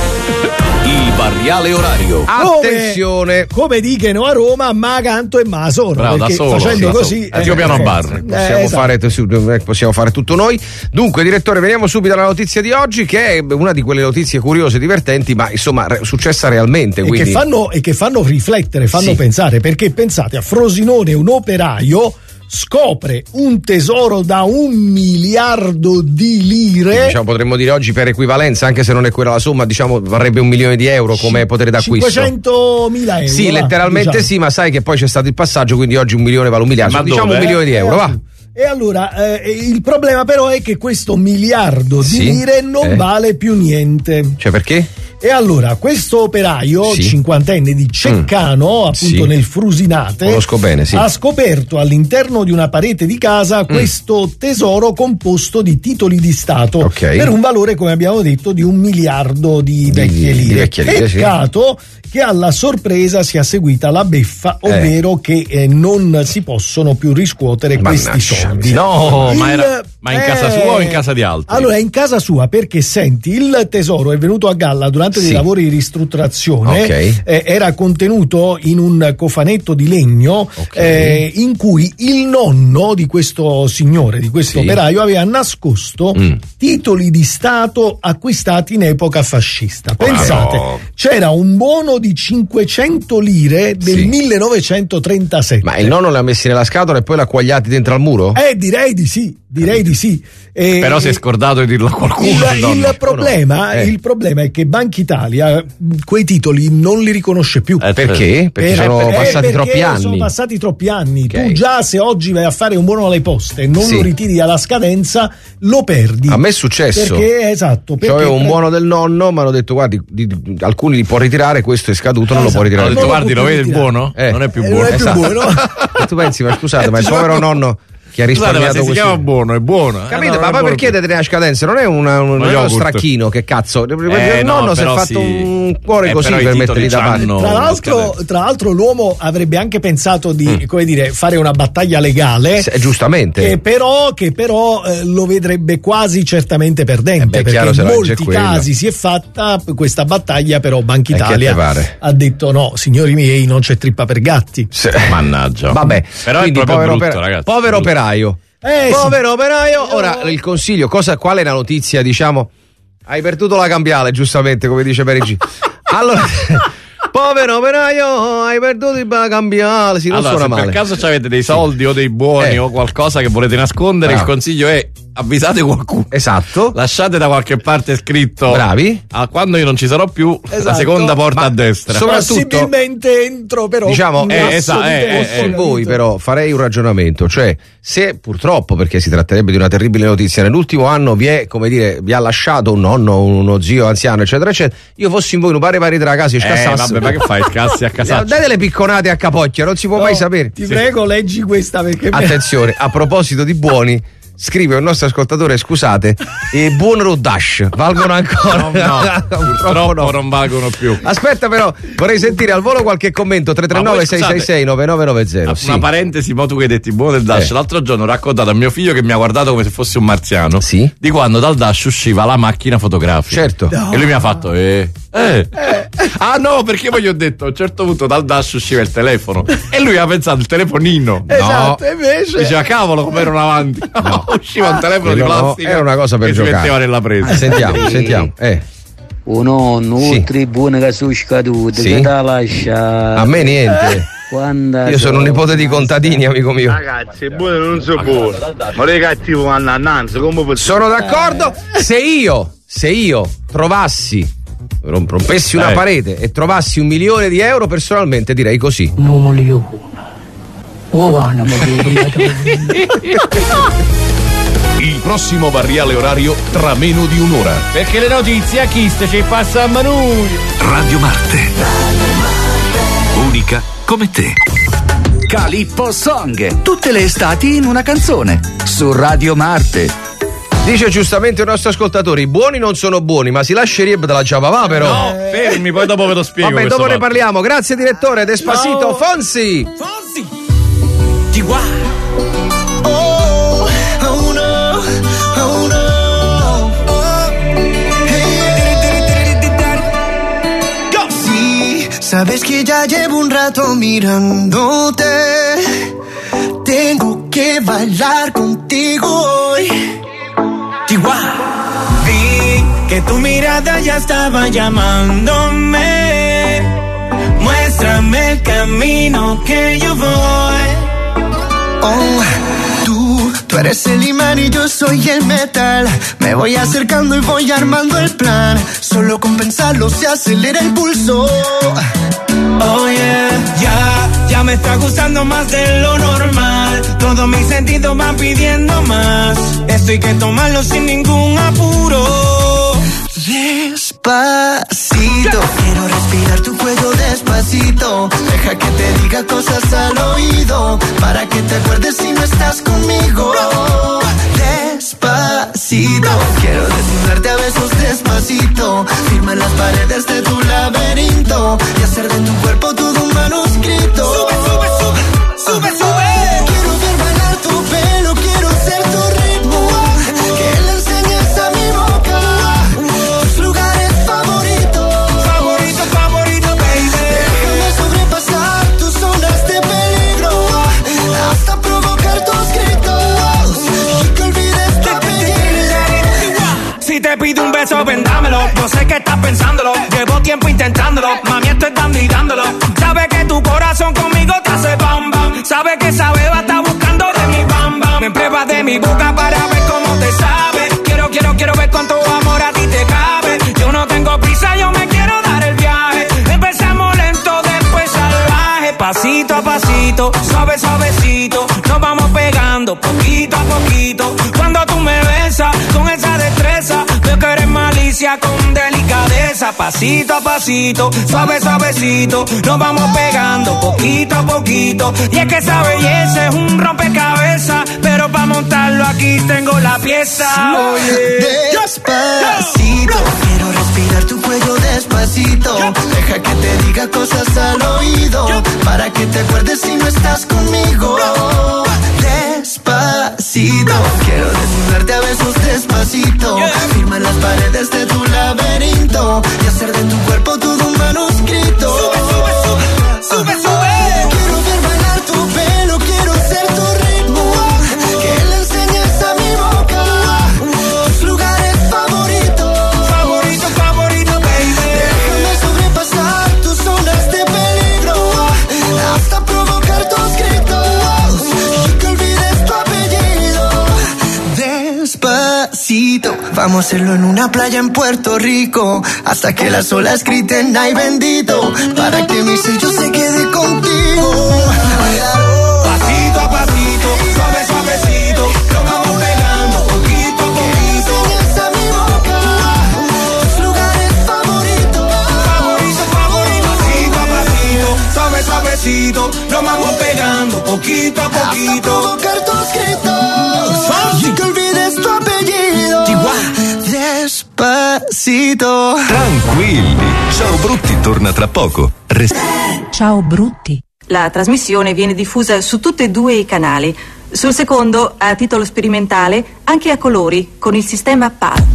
il Varriale orario. Attenzione, come, come dicono a Roma, ma canto e ma sono. Bravo, da solo, facendo da così solo. Eh, piano bar. Possiamo, Eh, esatto. fare, possiamo fare tutto noi. Dunque, direttore, veniamo subito alla notizia di oggi, che è una di quelle notizie curiose, divertenti, ma insomma re- successa realmente. E, Quindi... che fanno, e che fanno riflettere, fanno Sì. pensare, perché pensate, a Frosinone un operaio scopre un tesoro da un miliardo di lire. Diciamo, potremmo dire oggi per equivalenza, anche se non è quella la somma, diciamo varrebbe un milione di euro come potere d'acquisto. cinquecentomila euro. Sì, va, letteralmente diciamo. sì, ma sai che poi c'è stato il passaggio, quindi oggi un milione vale un miliardo. Ma diciamo dove? un milione di euro, va. E allora eh, il problema però è che questo miliardo di Sì, lire non eh. vale più niente. Cioè, perché? E allora questo operaio Sì. cinquantenne di Ceccano, Mm. appunto Sì. nel Frusinate, Conosco bene, sì. ha scoperto all'interno di una parete di casa Mm. questo tesoro composto di titoli di Stato, Ok. per un valore, come abbiamo detto, di un miliardo di vecchie di lire. vecchie lire, sì. Peccato che alla sorpresa sia seguita la beffa, Eh. ovvero che eh, non si possono più riscuotere Mannaggia, questi soldi. No, ma, Il- era, ma in casa eh, sua o in casa di altri? Allora, è in casa sua, perché senti, il tesoro è venuto a galla durante Sì. dei lavori di ristrutturazione. Ok. eh, era contenuto in un cofanetto di legno, Ok. eh, in cui il nonno di questo signore, di questo Sì. operaio, aveva nascosto Mm. titoli di Stato acquistati in epoca fascista. Bravo. Pensate, c'era un buono di cinquecento lire del Sì. millenovecentotrentasette. Ma il nonno li ha messi nella scatola e poi l'ha quagliati dentro al muro? Eh, direi di sì, direi di sì. E- Però si è scordato di dirlo a qualcuno. Il, il nonno. il problema, Eh. il problema è che Banca Italia mh, quei titoli non li riconosce più. Eh, Perché? Perché Per- sono eh, passati perché troppi anni. Sono passati troppi anni. Ok. Tu già, se oggi vai a fare un buono alle poste e non Sì. lo ritiri alla scadenza, lo perdi. A me è successo. Perché, esatto. Cioè, Perché avevo un buono del nonno, mi hanno detto guardi, di- di- alcuni li può ritirare, questo è scaduto, non lo Esatto. può ritirare. Ho detto, Non lo guardi, può lo più vede il ritirare. buono? Eh. Non è più Eh, buono. non è più Esatto. buono. E tu pensi, ma scusate, ma il povero nonno che ha Scusate, ma risparmiato se si così. chiama buono, è buono. eh, Capito? no, non ma è poi buono perché più. deve scadenza? Non è una, un, non è uno yogurt. stracchino, che cazzo? Il Eh, nonno no, si è però fatto sì. un cuore Eh, così però i per titoli metterli da parte. c'hanno- Tra No, l'altro, scadenza. tra l'altro l'uomo avrebbe anche pensato di, Mm. come dire, fare una battaglia legale, Se- giustamente. che però, che però eh, lo vedrebbe quasi certamente perdente, Eh beh, perché chiaro, se in la legge è molti quella. casi si è fatta questa battaglia, però Banca E che Italia te pare? ha detto no, signori miei, non c'è trippa per gatti. Se- Mannaggia. Vabbè, Però è quindi proprio povero, brutto, opera- ragazzi. povero operaio. Eh, sì. Povero operaio. Ora il consiglio, cosa, qual è la notizia? Diciamo, hai perduto la cambiale, giustamente, come dice Perigi. Allora, povero operaio, hai perduto la cambiale. Sì, non Allora, suona se male. per caso avete dei soldi o dei buoni Eh. o qualcosa che volete nascondere, Bravo. il consiglio è avvisate qualcuno. Esatto. Lasciate da qualche parte scritto. Bravi. "Ah, quando io non ci sarò più, la Esatto. seconda porta Ma a destra. soprattutto- Possibilmente entro, però. Diciamo, un eh, lasso esatto, di eh, tempo, eh, Fossi eh. voi, però farei un ragionamento, cioè se purtroppo, perché si tratterebbe di una terribile notizia, nell'ultimo anno vi è, come dire, vi ha lasciato un nonno, uno zio anziano, eccetera, eccetera, io fossi in voi, non pare pari tra casa e Eh, scassasse. vabbè, ma che fai? Scassi a casaccio. Dai delle picconate a capocchia, non si può No, mai sapere. Ti prego, leggi questa perché mi- Attenzione, a proposito di buoni, scrive un nostro ascoltatore, scusate, e buon Rodash valgono ancora? No, no, purtroppo no. Non valgono più. Aspetta però, vorrei sentire al volo qualche commento. Tre tre nove sei sei sei nove nove nove zero. Una sì. parentesi, mo tu che hai detto buono del Dash, eh. l'altro giorno ho raccontato a mio figlio che mi ha guardato come se fosse un marziano, sì? Di quando dal Dash usciva la macchina fotografica. Certo. No. E lui mi ha fatto eh Eh. Eh. Ah no, perché poi gli ho detto a un certo punto dal Dash usciva il telefono e lui ha pensato il telefonino. Esatto, no. invece diceva cavolo come erano avanti. No. Usciva un telefono eh, di no, plastica. Era una cosa per che giocare. si metteva nella presa. Ah, sentiamo, sentiamo. Eh. Uno, nutri, sì. Buone che sono scadute, sì. Che te lascia. A me niente. Quando io sono un nipote di contadini, amico mio. Ragazzi, buone non so buone. Ma le cattivo vanno annanzi, come posso... Sono d'accordo. Se io, se io trovassi rompessi una eh. parete e trovassi un milione di euro, personalmente direi così. Non milione. Il prossimo variale orario tra meno di un'ora. Perché le notizie a Chiste ci passano a noi. Radio Marte. Unica come te. Calippo Song. Tutte le estati in una canzone. Su Radio Marte. Dice giustamente il nostro ascoltatore, i buoni non sono buoni, ma si lascerebbe dalla Giavavà però. No, fermi, poi dopo ve lo spiego. Vabbè, dopo ne fatto. parliamo. Grazie direttore, Despacito, no. Fonsi. Fonsi. Ti guarda. Oh, oh no, oh no. Oh. Hey. Go. Sí, sabes que ya llevo un rato mirándote. Tengo que bailar contigo hoy. Vi que tu mirada ya estaba llamándome. Muéstrame el camino que yo voy. Oh, tú, tú eres el imán y yo soy el metal. Me voy acercando y voy armando el plan. Solo con pensarlo se acelera el pulso. Oh yeah, ya, ya me está gustando más de lo normal. Todos mis sentidos van pidiendo más. Esto hay que tomarlo sin ningún apuro. Despacito, quiero respirar tu cuello despacito. Deja que te diga cosas al oído, para que te acuerdes si no estás conmigo. Despacito, quiero desnudarte a besos despacito. Firma en las paredes de tu laberinto y hacer de tu cuerpo todo un manuscrito. Sube, sube, sube, sube, sube. Quiero ver bailar tu pelo, quiero ser tu ritmo. Que le enseñes a mi boca tus lugares favoritos. Favorito, favorito, baby. Déjame sobrepasar tus zonas de peligro hasta provocar tus gritos y que olvides tu apellido. Si te pido un beso, vendámelo. Yo sé que estás pensándolo. Llevo tiempo intentándolo. Mami, estoy dando y dándolo. Sabe que tu corazón conmigo te hace bam bam. Sabe que esa beba está buscando de mi bam bam. Me pruebas de mi boca para ver cómo te sabe. Quiero, quiero, quiero ver cuánto amor a ti te cabe. Yo no tengo prisa, yo me quiero dar el viaje. Empezamos lento, después salvaje. Pasito a pasito, suave, suavecito. Nos vamos pegando poquito a poquito. Cuando tú me besas con esa destreza, veo que eres malicia con delicadeza. Pasito a pasito, suave, suavecito. Nos vamos pegando poquito a poquito. Y es que esa belleza es un rompecabezas, pero para montarlo aquí tengo la pieza. Oye, despacito, quiero respirar tu cuello despacito. Deja que te diga cosas al oído, para que te acuerdes si no estás conmigo. Despacito, quiero desnudarte a besos despacito. Firma en las paredes de tu laberinto y hacer de tu cuerpo todo un manuscrito. Sube, sube, sube, sube, sube. Quiero ver bailar tu pelo, quiero ser tu ritmo. Que le enseñes a mi boca tus lugares favoritos. Favorito, favorito, baby. Déjame sobrepasar tus zonas de peligro hasta provocar tus gritos y que olvides tu apellido. Despacito, vamos a hacerlo en una playa en Puerto Rico, hasta que las olas griten ay bendito, para que mi sello se quede contigo. Pasito a pasito, suave, suavecito, lo vamos pegando poquito a poquito. Enseñas a mi boca tus lugares favoritos. Favorito, favorito. Pasito a pasito, suave, suavecito. Despacito, lo vamos pegando poquito a poquito. A provocar tu escrito, y que olvides tu apellido. Despacito. Tranquilli, Ciao Brutti torna tra poco. Rest- Ciao Brutti. La trasmissione viene diffusa su tutti e due i canali. Sul secondo, a titolo sperimentale, anche a colori, con il sistema P A L.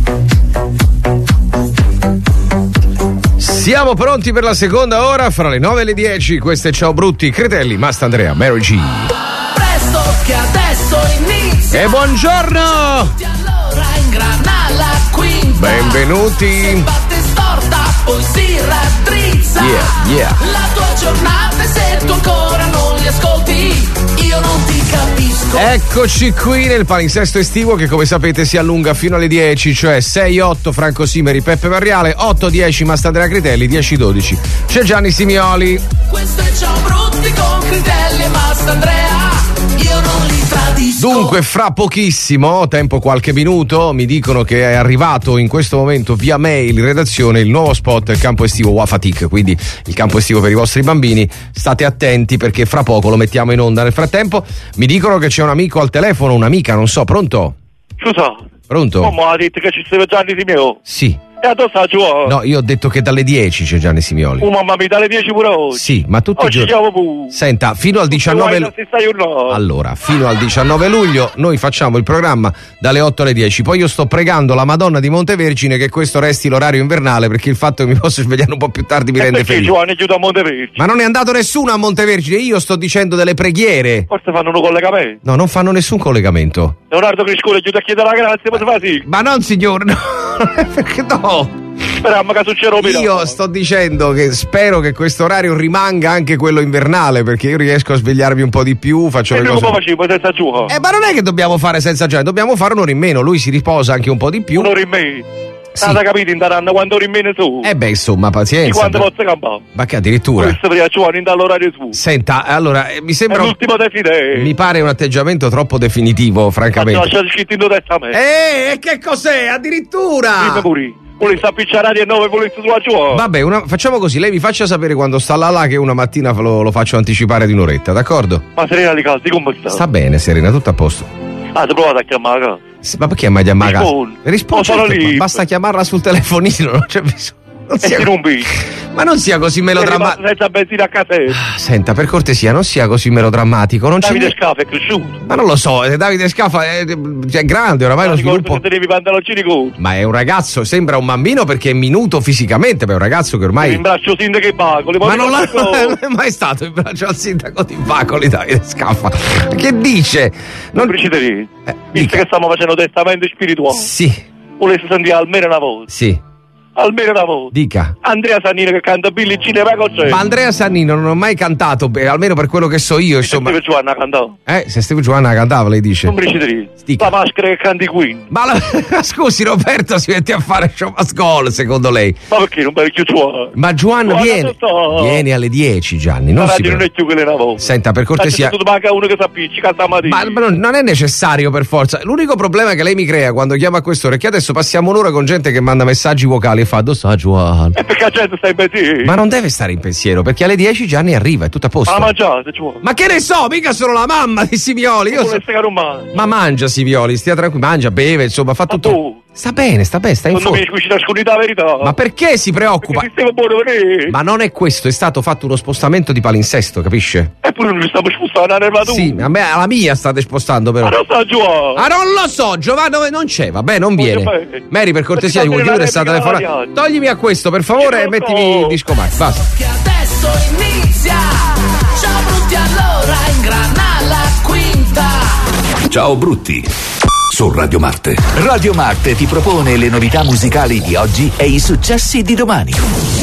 Siamo pronti per la seconda ora, fra le nove e le dieci. Questo è Ciao Brutti, Cretelli, Mastandrea, Mary G. Presto che adesso inizia. E buongiorno! Allora ingrana la quinta. Benvenuti. Se batte storta, poi si raddrizza. Yeah, yeah. La tua giornata, se tu ancora non li ascolti, io non ti capisco. Eccoci qui nel palinsesto estivo che, come sapete, si allunga fino alle dieci, cioè sei otto Franco Simeri, Peppe Varriale, otto dieci Mastandrea Critelli, dieci dodici c'è Gianni Simioli. Questo è Ciao Brutti con Critelli e Mastandrea, io non li tradisco. Dunque, fra pochissimo, tempo qualche minuto, mi dicono che è arrivato in questo momento via mail in redazione il nuovo spot del campo estivo Wafatik, quindi il campo estivo per i vostri bambini. State attenti perché fra poco lo mettiamo in onda. Nel frattempo mi dicono che c'è un amico al telefono, un'amica, non so, pronto? Scusa. Pronto? Mamma ha detto che ci stava Gianni Simioli. Sì. E adesso sta giù. No, io ho detto che dalle dieci c'è Gianni Simioli. Oh mamma mia, dalle dieci pure oggi. Sì, ma tutti oggi i giorni. siamo pure. Senta, fino al diciannove lu- Allora, fino al diciannove luglio noi facciamo il programma dalle otto alle dieci. Poi io sto pregando la Madonna di Montevergine che questo resti l'orario invernale, perché il fatto che mi posso svegliare un po' più tardi mi E rende perché felice. Giovanni è chiuso a Montevergine? Ma non è andato nessuno a Montevergine, io sto dicendo delle preghiere. Forse fanno un collegamento. No, non fanno nessun collegamento. Leonardo Criscolo è chiuso a chiedere la grazia, ma si fa sì. Ma non, signore, no. Perché no? Speriamo che succeda. Io sto dicendo che spero che questo orario rimanga anche quello invernale, perché io riesco a svegliarmi un po' di più, faccio E le tu cose. come facevo senza giù? Eh, ma non è che dobbiamo fare senza già, dobbiamo fare un'ora in meno, lui si riposa anche un po' di più. Un'ora in meno. State capito in taranno quando ora in meno su? Eh beh, insomma, Di pazienza. quante volte campavo? Ma che addirittura. Questo per Giovanni dall'orario su. Senta, allora, eh, mi È sembra. l'ultimo dei fidei. Mi pare un atteggiamento troppo definitivo, francamente. Lasciate scritto in testamento. Eh, e che cos'è? Addirittura! Dimmi pure. Volete appicciarati a nove volete sulla giù? Vabbè, una, facciamo così, lei mi faccia sapere quando sta là là che una mattina lo, lo faccio anticipare di un'oretta, d'accordo? Ma Serena di casa, come sta? Sta bene, Serena, tutto a posto. Ah, ti provate a chiamare a casa? Sì, ma perché mai chiamare a casa? Rispondi. Rispondi, Oh, sono certo, lì. basta chiamarla sul telefonino, non c'è bisogno. Non E sia, ti rompi. ma non sia così melodrammatico. Senza benzina a casetta. Senta, per cortesia, non sia così melodrammatico. Non c'è Davide ni- Scafa è cresciuto. Ma non lo so, eh, Davide Scaffa è, è grande, oramai lo Ricordo sviluppo. che tenevi i pantaloncini corti. Ma è un ragazzo, sembra un bambino perché è minuto fisicamente, ma è un ragazzo che ormai. In braccio sindaco e bacoli. Ma non l'ha non è mai stato in braccio al sindaco di Bacoli, Davide Scaffa. Che dice? Non Preciteri. Visto che stiamo facendo testamento spirituale. Sì, Volete sentire almeno una volta. sì, Almeno una volta. dica. Andrea Sannino che canta Billie Jean e Michael Jackson. Ma Andrea Sannino non ho mai cantato, beh, almeno per quello che so io, insomma. Steve Giovanna cantò. Eh, se Steve Giovanna cantava, lei dice. Non preciteri. La maschera che canti Queen. Ma la- scusi, Roberto si mette a fare show must go on, secondo lei. Ma perché non per più Giovanna? Ma Giovanna Giovanna viene, sto- viene alle dieci, Gianni. Non La si radio non è più quella una volta. Senta, per cortesia. Tu manca uno che si appiccica stamattina. Ma, ma non, non è necessario per forza. L'unico problema che lei mi crea quando chiama a quest'ora è che adesso passiamo un'ora con gente che manda messaggi vocali e fa dove sta Giovanna? E perché la gente sta in pensiero? Ma non deve stare in pensiero perché alle dieci Gianni arriva, è tutto a posto. Ma la mangiate, Giovanna. Ma che ne so, mica sono la mamma di Simioli. Io so- Volete che non mangi? Ma mangia Simioli, stia tranquillo, mangia, beve, insomma, fa tutto. tu? Sta bene, sta bene, sta in Quando mi forma. dici nascondi la verità. Ma perché si preoccupa? Perché stiamo buono venire. Ma non è questo, è stato fatto uno spostamento di palinsesto, capisce? Eppure non ci stiamo spostando a nervatura. Sì, a me alla mia state spostando però. Ma non sta Giovanna. Ah, non lo so, Giovanni dove non c'è, vabbè, non viene. bene. Mary, per cortesia, Perché gli vuoi fate chiudere la sta replica telefonata? alla Toglimi a questo, per favore, e mettimi il disco Max, basta. Che adesso inizia. Ciao Brutti, allora ingrana la quinta. Ciao Brutti. Su Radio Marte. Radio Marte ti propone le novità musicali di oggi e i successi di domani.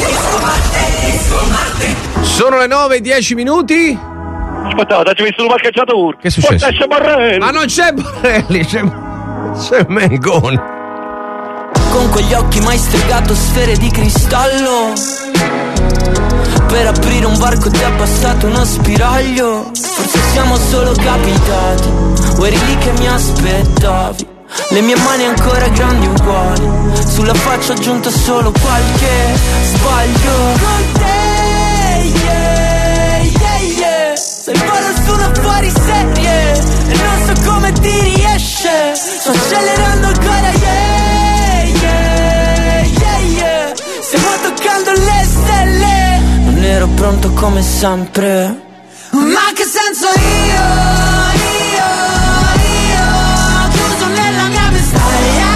Sono le nove e dieci minuti. Aspettate, ci ho visto un marcheggiatore. Che è successo? Forse c'è Borrelli. Ma non c'è Borrelli, c'è, c'è Mengoni. Con quegli occhi mai stregato sfere di cristallo. Per aprire un varco ti è passato uno spiraglio. Forse siamo solo capitati, o eri lì che mi aspettavi. Le mie mani ancora grandi uguali, sulla faccia ho aggiunto solo qualche sbaglio. Con te, yeah, yeah, yeah. toccando le stelle. Non ero pronto come sempre. Ma che senso io, io, io, chiuso nella mia vestaglia.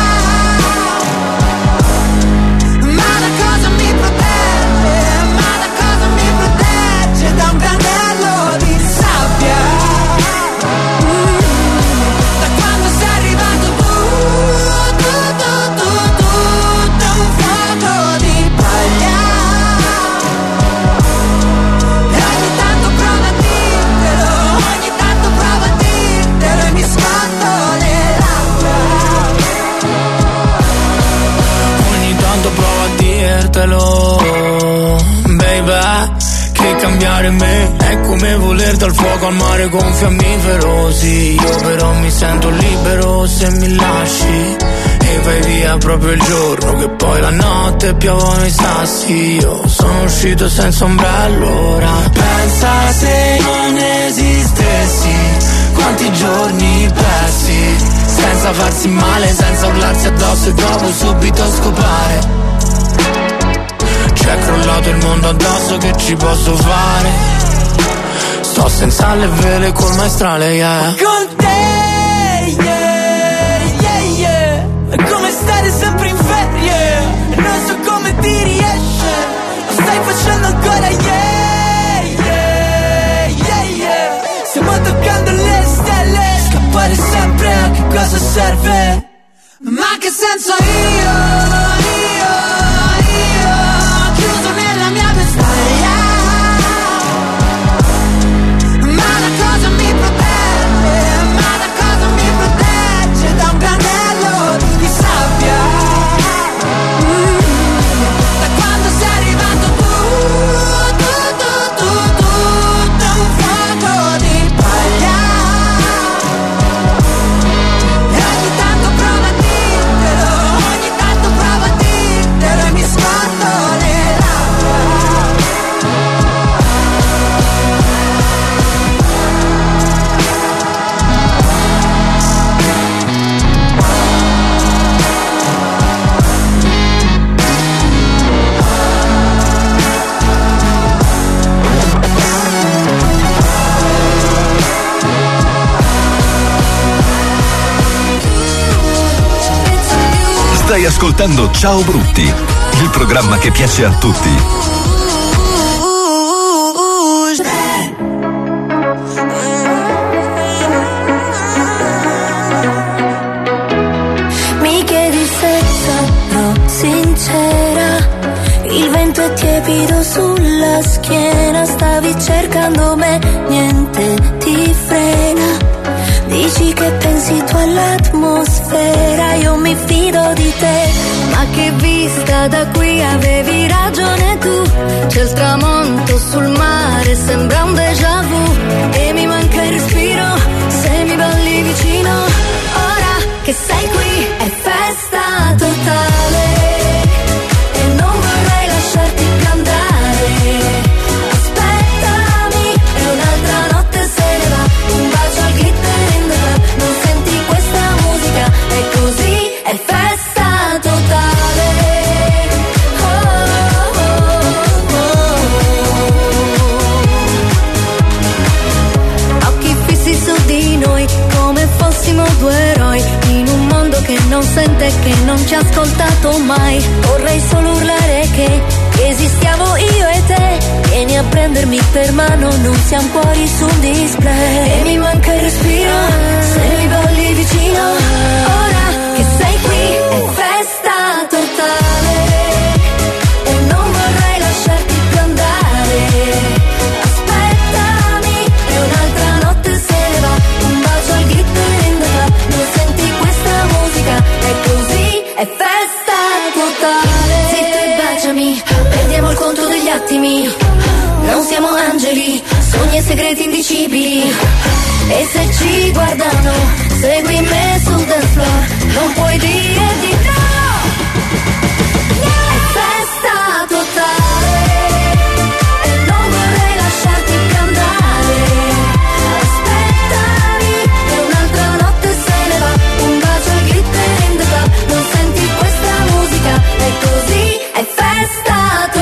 Ma da cosa mi protegge, ma da cosa mi protegge? Da un pennello di sabbia. Mm. Da quando sei arrivato tu, tu, tu, tu, tu, da un fuoco di paglia. E ogni tanto provo a dirtelo, ogni tanto provo a dirtelo e mi scotto le labbra. Ogni tanto provo a dirtelo, baby, che cambiare me è come voler dal fuoco al mare con un fiammifero. Sì, io però mi sento libero se mi lasci e vai via proprio il giorno che poi la notte piovono i sassi. Io sono uscito senza ombrello ora. Pensa se non esistessi, quanti giorni persi senza farsi male, senza urlarsi addosso e dopo subito scopare. C'è crollato il mondo addosso, che ci posso fare? Sto senza le vele col maestrale, yeah. Con te, yeah, yeah, yeah. È come stare sempre in ferie e non so come ti riesce. Lo stai facendo ancora, yeah, yeah, yeah, yeah. Stiamo toccando le stelle. Scappare sempre, a che cosa serve? Ma che senso io, io, io, chiuso nella mia vestaglia. Ma da cosa mi protegge, ma da cosa mi protegge? Da un pennello di sabbia. Mm. Da quando sei arrivato tu, tu, tu, tu, tu, da un fuoco di paglia. E ogni tanto provo a dirtelo, ogni tanto provo a dirtelo e mi scotto le labbra. Stai ascoltando Ciao Brutti, il programma che piace a tutti. Mi chiedi se sarò sincera, il vento è tiepido sulla schiena, stavi cercando me, niente ti frena. Dici che pensi tu all'atmosfera, io mi fido di te, ma che vista da qui, avevi ragione tu. C'è il tramonto sul mare, sembra un déjà vu, e mi manca il respiro se mi balli vicino. Ora che sei qui è festa totale e non vorrei lasciarti più andare. Aspettami e un'altra notte se ne va, un bacio al glitter in the club. Non senti questa musica, è così, è festa totale. Oh, oh, oh, oh. Occhi fissi su di noi come fossimo due eroi, in un mondo che non sente, che non ci ha ascoltato mai. Vorrei solo urlare che esistiamo io e te. Vieni a prendermi per mano, non siamo fuori su un display. E mi manca il respiro se mi balli vicino. Ora che sei qui è festa totale e non vorrei lasciarti più andare. Aspettami e un'altra notte se ne va, un bacio al glitter in the club. Non senti questa musica, è così, è festa totale. Zitto e baciami, perdiamo il conto degli attimi. Non siamo angeli, sogni e segreti indicibili. E se ci guardano, segui me sul dance floor, non puoi dire di no. È festa totale e non vorrei lasciarti più andare. Aspettami e un'altra notte se ne va, un bacio al glitter in the club. Non senti questa musica, è così, è festa totale.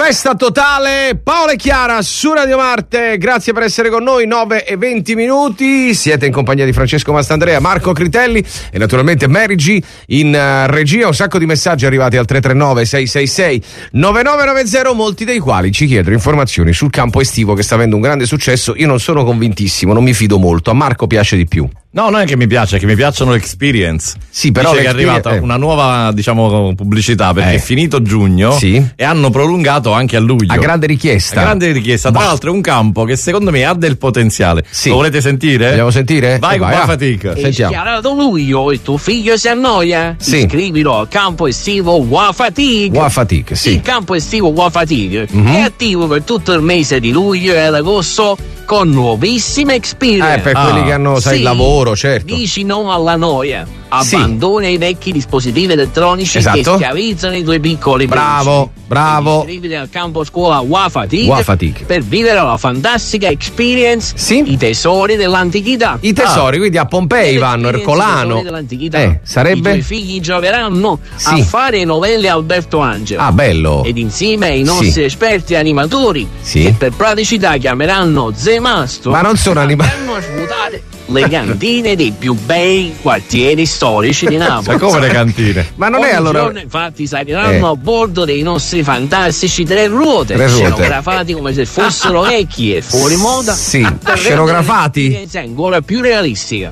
Tempesta totale, Paola e Chiara su Radio Marte, grazie per essere con noi, nove e venti minuti, siete in compagnia di Francesco Mastandrea, Marco Critelli e naturalmente Mary G in uh, regia. Un sacco di messaggi arrivati al tre tre nove sei sei sei nove nove nove zero, molti dei quali ci chiedono informazioni sul campo estivo che sta avendo un grande successo. Io non sono convintissimo, non mi fido molto, a Marco piace di più. No, non è che mi piace, è che mi piacciono le experience. Sì, però dice che è arrivata eh. una nuova, diciamo, pubblicità perché eh. è finito giugno sì. e hanno prolungato anche a luglio. A grande richiesta. A grande richiesta. Tra l'altro è un campo che secondo me ha del potenziale. Sì. Lo volete sentire? Vogliamo sentire? Vai eh, con vai, la ah. fatica. È schiarato luglio e tuo figlio si annoia? Sì. Iscrivilo al campo estivo Wafatig. Wafatig, sì. Il campo estivo Wafatig mm-hmm. è attivo per tutto il mese di luglio e ad agosto con nuovissime experience. Eh, per ah. quelli che hanno, sai, sì. il lavoro, certo. Dici no alla noia. Sì. Abbandona i vecchi dispositivi elettronici esatto. che schiavizzano i tuoi piccoli. Bravo, amici. bravo. Iscriviti al campo scuola Wafatig, Wafatig per vivere la fantastica experience, sì. i tesori dell'antichità. I tesori, ah. quindi a Pompei vanno, Ercolano. Eh, sarebbe? I tuoi figli gioveranno sì. a fare novelle Alberto Angelo. Ah, bello. Ed insieme ai nostri sì. esperti animatori, sì. che per praticità chiameranno Zemastro. Ma non sono animatori. Andranno a svuotare le cantine dei più bei quartieri storici di Napoli. Ma come le cantine? Ma non Ogni è allora. giorno, infatti, saliranno eh. a bordo dei nostri fantastici tre ruote, tre ruote. scenografati come se fossero vecchi e fuori moda. Sì, scenografati. È ancora più realistica.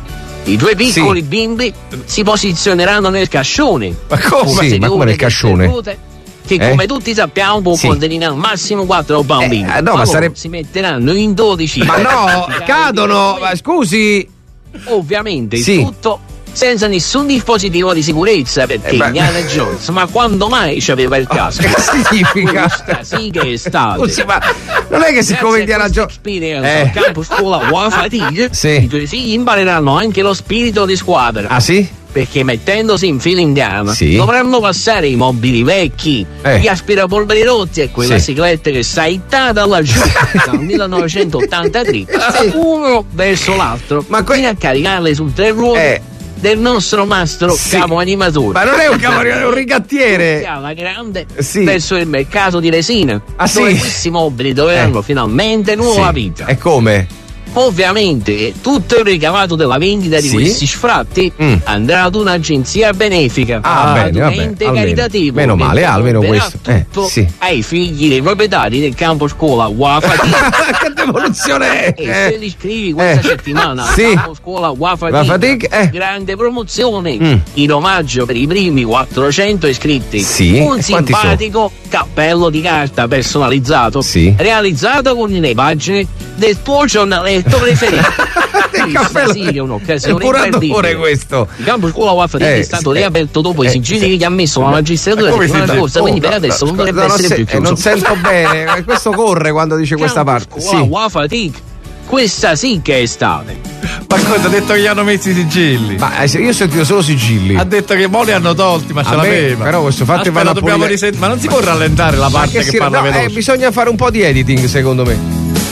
I due piccoli sì. bimbi si posizioneranno nel cascione. Ma come? Sì, ma come nel cascione? Ruote, che eh? come tutti sappiamo può sì. contenere al massimo quattro bambini. Eh, no, ma, ma sarebbe... si metteranno in dodici. Ma no, cadono, ma scusi. Ovviamente sì. il tutto senza nessun dispositivo di sicurezza, perché eh Indiana Jones, ma quando mai c'aveva il casco? Che significa? Questa sì che è stato. Scusi, ma non è che siccome Indiana Jones eh. al campo scuola Wafatig, sì. i tuoi figli impareranno anche lo spirito di squadra. Ah sì? Perché mettendosi in fila indiana sì. dovranno passare i mobili vecchi, eh. gli aspirapolveri rotti e quella sì. cicletta che sta ittata laggiù dal millenovecentottantatré sì. uno verso l'altro ma que- fino a caricarle sul tre ruote eh. del nostro mastro sì. capo animatore. Ma non è un capo animatore, è un rigattiere. La grande sì. verso il mercato di resina, ah, dove sì. questi mobili dovranno eh. finalmente nuova sì. vita. E come? Ovviamente tutto il ricavato della vendita di sì? questi sfratti mm. andrà ad un'agenzia benefica, ah, ad bene, un vabbè, ente almeno, caritativo. Meno male, almeno questo. Tutto eh, sì. ai figli dei proprietari del campo scuola Wafatig. Che devoluzione è? E se li iscrivi questa eh. settimana sì. al campo scuola Wafatig, Wafatig eh. grande promozione mm. in omaggio per i primi quattrocento iscritti. Sì? Un simpatico cappello di carta personalizzato sì. realizzato con le pagine del tuo giornaletto preferito. Il cappello sì, è un'occasione imperdibile questo. Il campo scuola Wafatig eh, è stato eh, riaperto dopo eh, i sigilli eh, che gli ha messo la magistratura la settimana scorsa, quindi per adesso non dovrebbe essere più chiuso. Non sento bene, questo corre quando dice questa parte. Scuola Wafatig, questa sì che è estate. Ma cosa ha detto che gli hanno messo i sigilli? Ma io ho sentito solo sigilli. Ha detto che mo li hanno tolti, ma ce l'aveva. Però questo fatto Aspetta, vanno dobbiamo risent- ma non si può rallentare la parte che, che si, parla no, veloce. Eh, bisogna fare un po' di editing, secondo me.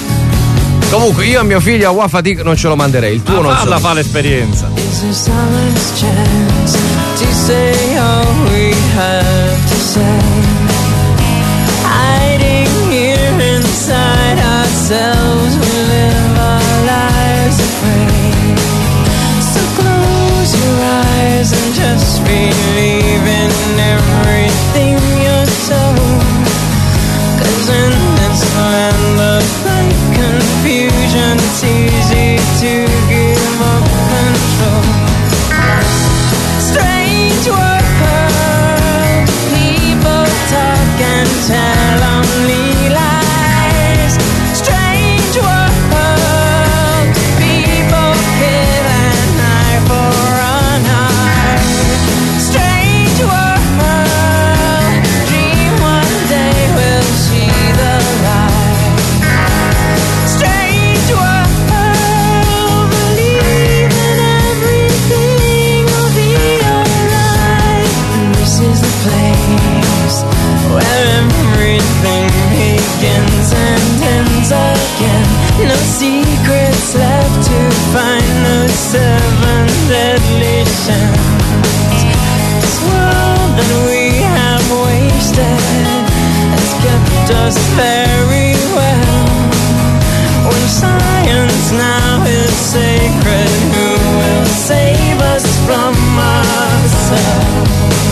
Comunque io a mio figlio a Wafatig non ce lo manderei, il tuo ma non falla so. fa l'esperienza. And just believe in everything you're told. 'Cause in this land of like confusion, it's easy to give up control. Strange world, people talk and tell only lies. Strange world, people kill an eye for an eye. Strange world, dream one day we'll see the light. Strange world, believe in everything will be alright. And this is the place where everything begins and ends again. No secrets left to find, no seven deadly sins. This world that we have wasted has kept us very well. When science now is sacred, who will save us from ourselves?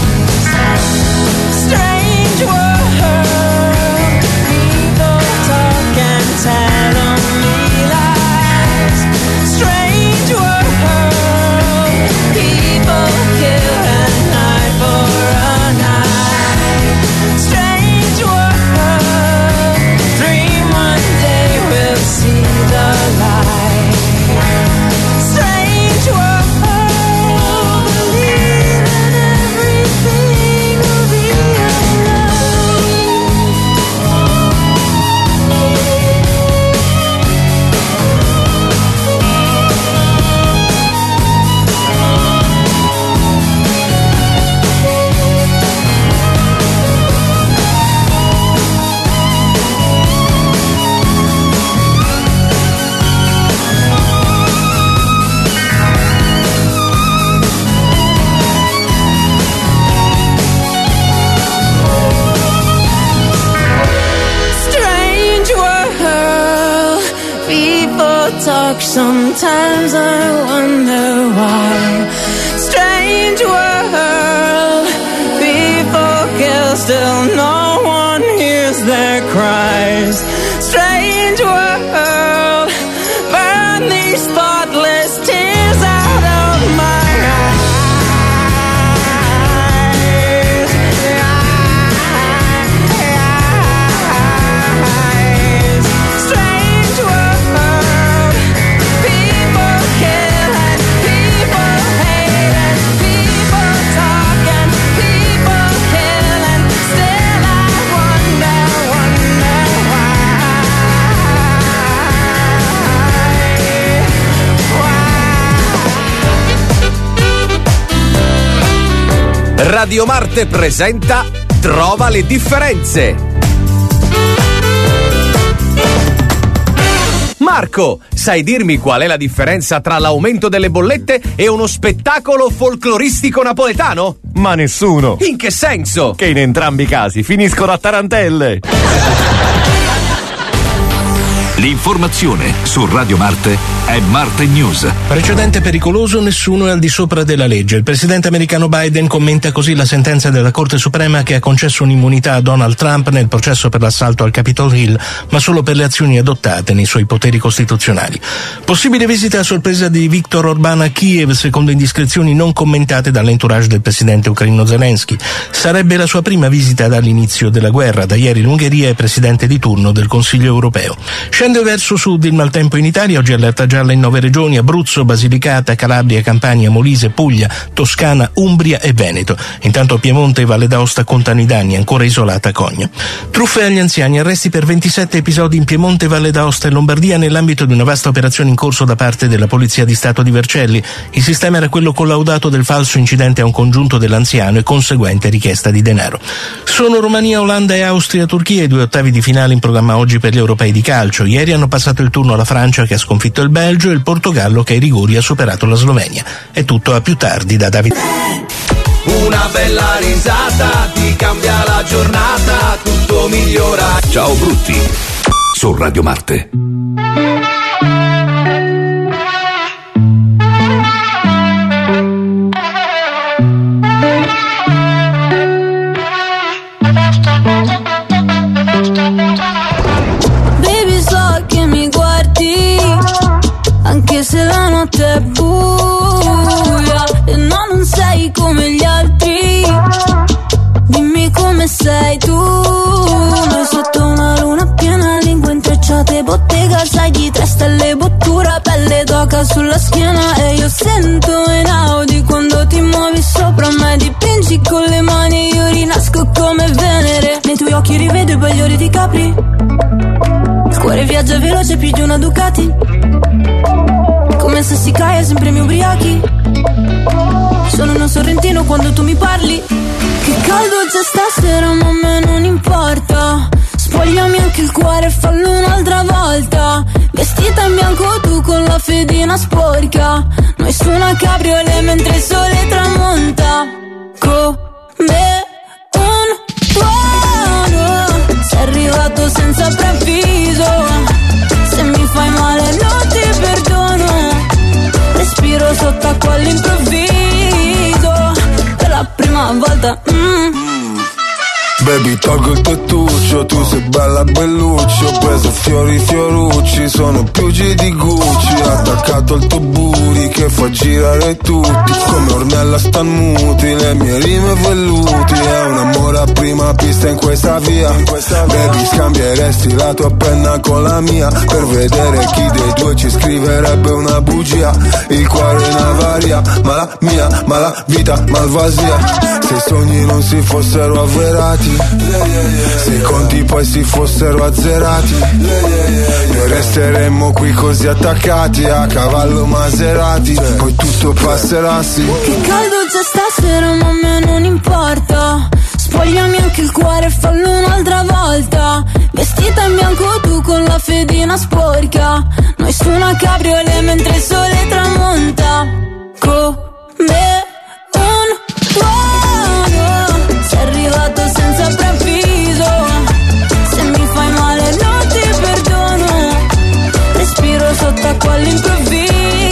Strange world, people talk and tell only lies. Strange world, people kill and hide for a night. Strange world, dream one day we'll see the light. Strange world, believe in everything will be strange world. People talk, sometimes I wonder why. Strange world. People kill, still no one hears their cries. Strange world. Burn these thoughtless tears out of my eyes. Strange world. People kill and people hate and people talk and people kill and still I wonder, wonder why. Radio Marte presenta Trova le differenze. Marco, sai dirmi qual è la differenza tra l'aumento delle bollette e uno spettacolo folcloristico napoletano? Ma nessuno. In che senso? Che in entrambi i casi finiscono a tarantelle. L'informazione su Radio Marte è Marte News. Precedente pericoloso, nessuno è al di sopra della legge. Il presidente americano Biden commenta così la sentenza della Corte Suprema che ha concesso un'immunità a Donald Trump nel processo per l'assalto al Capitol Hill, ma solo per le azioni adottate nei suoi poteri costituzionali. Possibile visita a sorpresa di Viktor Orbán a Kiev, secondo indiscrezioni non commentate dall'entourage del presidente ucraino Zelensky. Sarebbe la sua prima visita dall'inizio della guerra. Da ieri l'Ungheria è presidente di turno del Consiglio europeo. Scende verso sud il maltempo in Italia, oggi allerta gialla in nove regioni: Abruzzo, Basilicata, Calabria, Campania, Molise, Puglia, Toscana, Umbria e Veneto. Intanto Piemonte e Valle d'Aosta contano i danni, ancora isolata Cogna. Truffe agli anziani, arresti per ventisette episodi in Piemonte, Valle d'Aosta e Lombardia nell'ambito di una vasta operazione in corso da parte della Polizia di Stato di Vercelli. Il sistema era quello collaudato del falso incidente a un congiunto dell'anziano e conseguente richiesta di denaro. Sono Romania, Olanda e Austria, Turchia, i due ottavi di finale in programma oggi per gli europei di calcio. Ieri hanno passato il turno la Francia che ha sconfitto il Belgio e il Portogallo che ai rigori ha superato la Slovenia. È tutto, a più tardi da Davide. Una bella risata ti cambia la giornata, tutto migliora. Ciao Brutti su Radio Marte. Baby, so che mi guardi anche se la notte è buia e no, non sei come gli altri. Dimmi come sei tu. Noi sotto una luna piena, lingue intrecciate, bottega, sai di tre stelle, bottura, pelle d'oca sulla schiena. E io sento in Audi quando ti muovi sopra me, dipingi con le mani e io rinasco come Venere. Nei tuoi occhi rivedo i bagliori di Capri, il cuore viaggia veloce più di una Ducati, come se si cae sempre mi ubriachi. Sono uno sorrentino quando tu mi parli. Che caldo c'è stasera ma a me non importa. Spogliami anche il cuore e fallo un'altra volta. Vestita in bianco tu con la fedina sporca. Noi su una cabriolet mentre il sole tramonta. Come un tuono prima volta. mm. Baby, tolgo il tettuccio, tu sei bella belluccio. Ho preso fiori fiorucci, sono più G di Gucci. Attaccato al tuo booty che fa girare tutti. Come Ornella stan muti, le mie rime velluti. È un amore a prima pista in questa via. Baby, scambieresti la tua penna con la mia per vedere chi dei due ci scriverebbe una bugia. Il cuore in avaria, ma la mia, ma la vita malvasia. Se i sogni non si fossero avverati, se i conti poi si fossero azzerati, noi resteremmo qui così attaccati a cavallo Maserati. Poi tutto passerà, sì. Che caldo c'è stasera, ma a me non importa. Spogliami anche il cuore e fallo un'altra volta. Vestita in bianco tu con la fedina sporca. Noi su una cabriolet mentre il sole tramonta. Come un tuono sei arrivato senza preavviso. Se mi fai male non ti perdono. Respiro sott'acqua all'improvviso.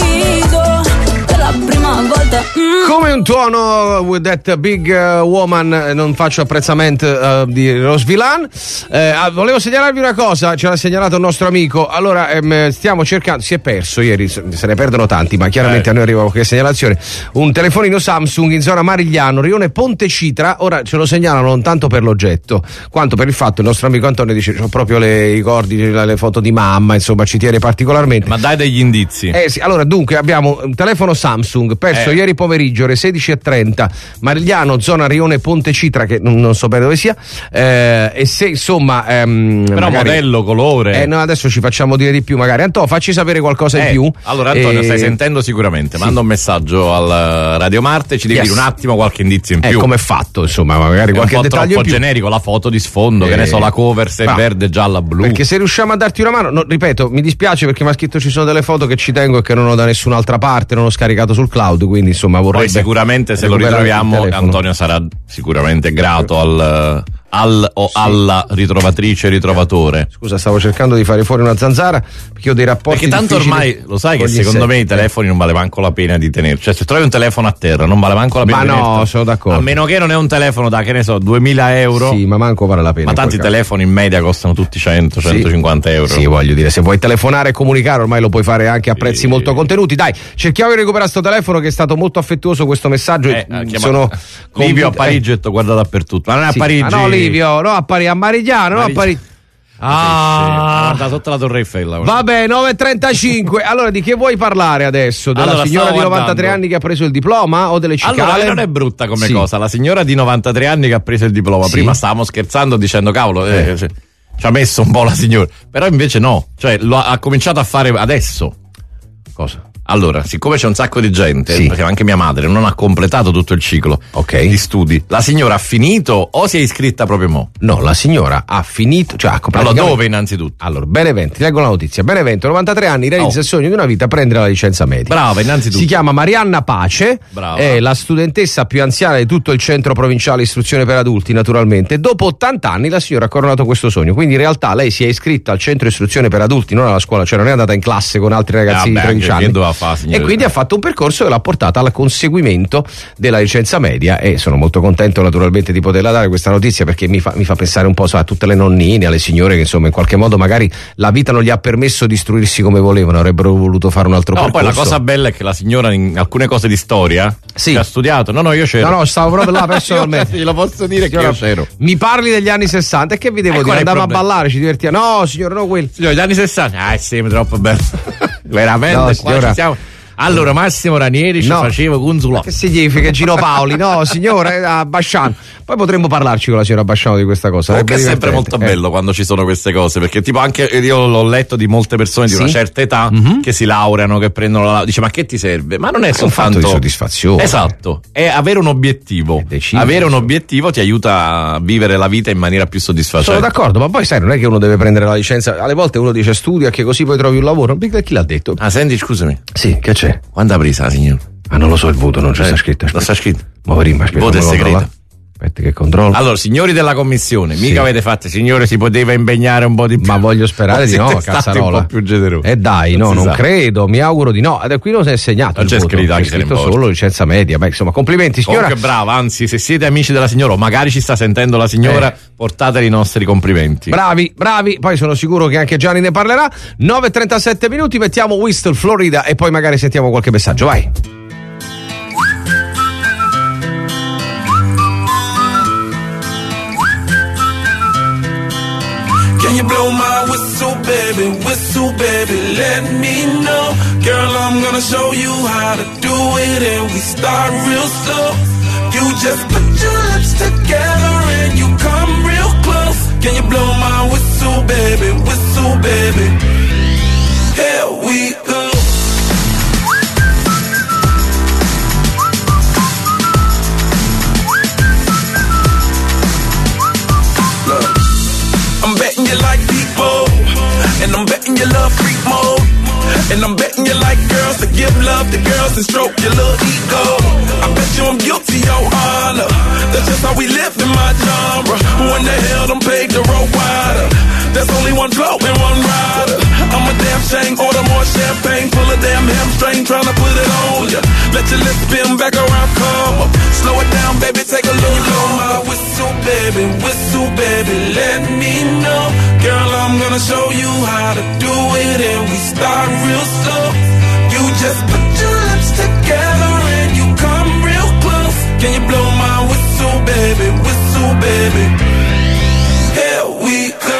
Per la prima volta mm. Come un tuono, with that big uh, woman. Non faccio apprezzamento uh, di Rose Villain. eh, volevo segnalarvi una cosa, ce l'ha segnalato il nostro amico. Allora ehm, stiamo cercando, si è perso ieri, se ne perdono tanti, ma chiaramente eh. a noi arriva qualche segnalazione. Un telefonino Samsung in zona Marigliano, rione Ponte Citra. Ora ce lo segnalano non tanto per l'oggetto quanto per il fatto, il nostro amico Antonio dice ho proprio le, i ricordi, le, le foto di mamma, insomma ci tiene particolarmente. Ma dai degli indizi. Eh sì, allora dunque abbiamo un telefono Samsung perso Eh. ieri pomeriggio ore sedici e trenta, Marigliano, zona rione Ponte Citra, che non, non so bene dove sia, eh, e se insomma ehm, Però magari, modello, colore. eh no, adesso ci facciamo dire di più magari. Antonio, facci sapere qualcosa Eh, in più. Allora Antonio, Eh, stai sentendo sicuramente, sì. manda un messaggio al Radio Marte, ci devi Yes. dire un attimo qualche indizio in Eh, più. come è fatto, insomma, magari È un qualche po' dettaglio troppo in più. generico, la foto di sfondo, che Eh, ne so, la cover se è bravo. verde, gialla, blu. Perché se riusciamo a darti una mano, no, ripeto, mi dispiace perché mi ha scritto ci sono delle foto che ci tengo e che non ho da nessun'altra parte, non ho scaricato sul cloud, quindi insomma vorrei. Poi sicuramente se lo recuperare il ritroviamo telefono. Antonio sarà sicuramente grato al, al o alla ritrovatrice ritrovatore. Scusa, stavo cercando di fare fuori una zanzara perché ho dei rapporti Perché tanto difficili ormai lo sai che con gli secondo me i insetti. telefoni non vale manco la pena di tenere. Cioè se trovi un telefono a terra non vale manco la pena Ma di no, tenerlo. sono d'accordo. A meno che non è un telefono da, che ne so, duemila euro. Sì, ma manco vale la pena. Ma in tanti quel caso. telefoni in media costano tutti cento, Sì. centocinquanta euro. Sì, voglio dire, se vuoi telefonare e comunicare ormai lo puoi fare anche a prezzi molto contenuti. Dai, cerchiamo di recuperare sto telefono che è stato molto affettuoso questo messaggio. Eh, Mm, chiama- sono Livio a convinto- Parigi ho detto, guarda dappertutto. Ma non è Sì. a Parigi. Ah, no, Livio, no, a Parigi, a Marigliano, no, a Parigi. Parigi. Ah, guarda sotto la Torre Eiffel. guarda. Vabbè, nove e trentacinque. Allora, di che vuoi parlare adesso? Della Allora, signora stavo di novantatré guardando. anni che ha preso il diploma o delle cicale? Allora, non è brutta come Sì. cosa. La signora di novantatré anni che ha preso il diploma. Sì. Prima stavamo scherzando dicendo, cavolo, eh, Eh. cioè, ci ha messo un po' la signora. Però invece no. Cioè, lo ha, ha cominciato a fare adesso. Cosa? Allora, siccome c'è un sacco di gente, Sì. perché anche mia madre non ha completato tutto il ciclo Ok. di studi, la signora ha finito o si è iscritta proprio mo? No, la signora ha finito, cioè ha Allora, praticamente- dove innanzitutto? Allora, Benevento, ti leggo la notizia. Benevento, novantatré anni, realizza Oh. il sogno di una vita, prendere la licenza media. Brava, innanzitutto. Si chiama Marianna Pace, Brava. è la studentessa più anziana di tutto il centro provinciale istruzione per adulti, naturalmente. Dopo ottanta anni la signora ha coronato questo sogno, quindi in realtà lei si è iscritta al centro istruzione per adulti, non alla scuola, cioè non è andata in classe con altri ragazzi Eh, vabbè, di tredici anche anni. che doveva fare, signora? E quindi ha fatto un percorso che l'ha portata al conseguimento della licenza media e sono molto contento naturalmente di poterla dare questa notizia perché mi fa, mi fa pensare un po' so, a tutte le nonnine, alle signore che insomma in qualche modo magari la vita non gli ha permesso di istruirsi come volevano, avrebbero voluto fare un altro No, percorso. poi la cosa bella è che la signora in alcune cose di storia Sì. che ha studiato. No, no, io c'ero. No, no, stavo proprio là personalmente. Glielo posso dire che Signora, io c'ero. mi parli degli anni sessanta e che vi devo Eh, dire? qual è il Andavamo a problema? ballare, ci divertivamo. No, signore, no quello. Signore, gli anni sessanta. Ah, sì, troppo bello. Veramente, No, qua signora. ci siamo. Allora, Massimo Ranieri ci No. faceva Gunzulò. Che significa Gino Paoli? No, signore, a Basciano. Poi potremmo parlarci con la signora Basciano di questa cosa. Comunque è sarebbe sempre molto divertente. bello quando ci sono queste cose, perché tipo anche io l'ho letto di molte persone di Sì? una certa età che si laureano, che prendono la dice ma che ti serve? Ma non è un soltanto fatto di soddisfazione. Esatto, è avere un obiettivo. deciso. Avere un obiettivo ti aiuta a vivere la vita in maniera più soddisfacente. Sono d'accordo, ma poi sai, non è che uno deve prendere la licenza. Alle volte uno dice studia che così poi trovi un lavoro. Perché chi l'ha detto? Ah, senti, scusami. Sì, che c'è? Quando ha presa la signora? Ah, non lo so il voto, non c'è Eh, sta scritto. Non sta scritto. Ma prima, aspetta, Il voto è me lo segreto. controlla. Aspetta che controllo. Allora, signori della commissione, Sì. mica avete fatto, signore, si poteva impegnare un po' di più. Ma voglio sperare di no, Siete stati Cazzarola. un po' più generosi. Eh dai, Non no, si non sa. credo, mi auguro di no. Ed qui non si è segnato. Non il c'è voto, scritto c'è anche se scritto ne solo importa. licenza media. Beh, insomma, complimenti signora. Comunque brava, anzi, se siete amici della signora o magari ci sta sentendo la signora, Eh. portateli i nostri complimenti. Bravi, bravi, poi sono sicuro che anche Gianni ne parlerà. nove e trentasette minuti, mettiamo Whistle Florida e poi magari sentiamo qualche messaggio, vai. Can you blow my whistle, baby, whistle, baby, let me know. Girl, I'm gonna show you how to do it and we start real slow. You just put your lips together and you come real close. Can you blow my whistle, baby, whistle, baby? Here we go. Look, I'm betting you like people, and I'm betting you love freak mode, and I'm betting you like girls to give love to girls and stroke your little ego. I bet you I'm guilty, your honor. That's just how we live in my genre. Who in the hell done paved the road wider? There's only one flow and one rider. I'm a damn shame, order more champagne, pull a damn hamstring, tryna put it on ya. Let your lips spin back around, come up. Slow it down, baby, take a little blow my whistle, baby, whistle, baby, let me know. Girl, I'm gonna show you how to do it and we start real slow. You just put your lips together and you come real close. Can you blow my whistle, baby, whistle, baby? Here we go.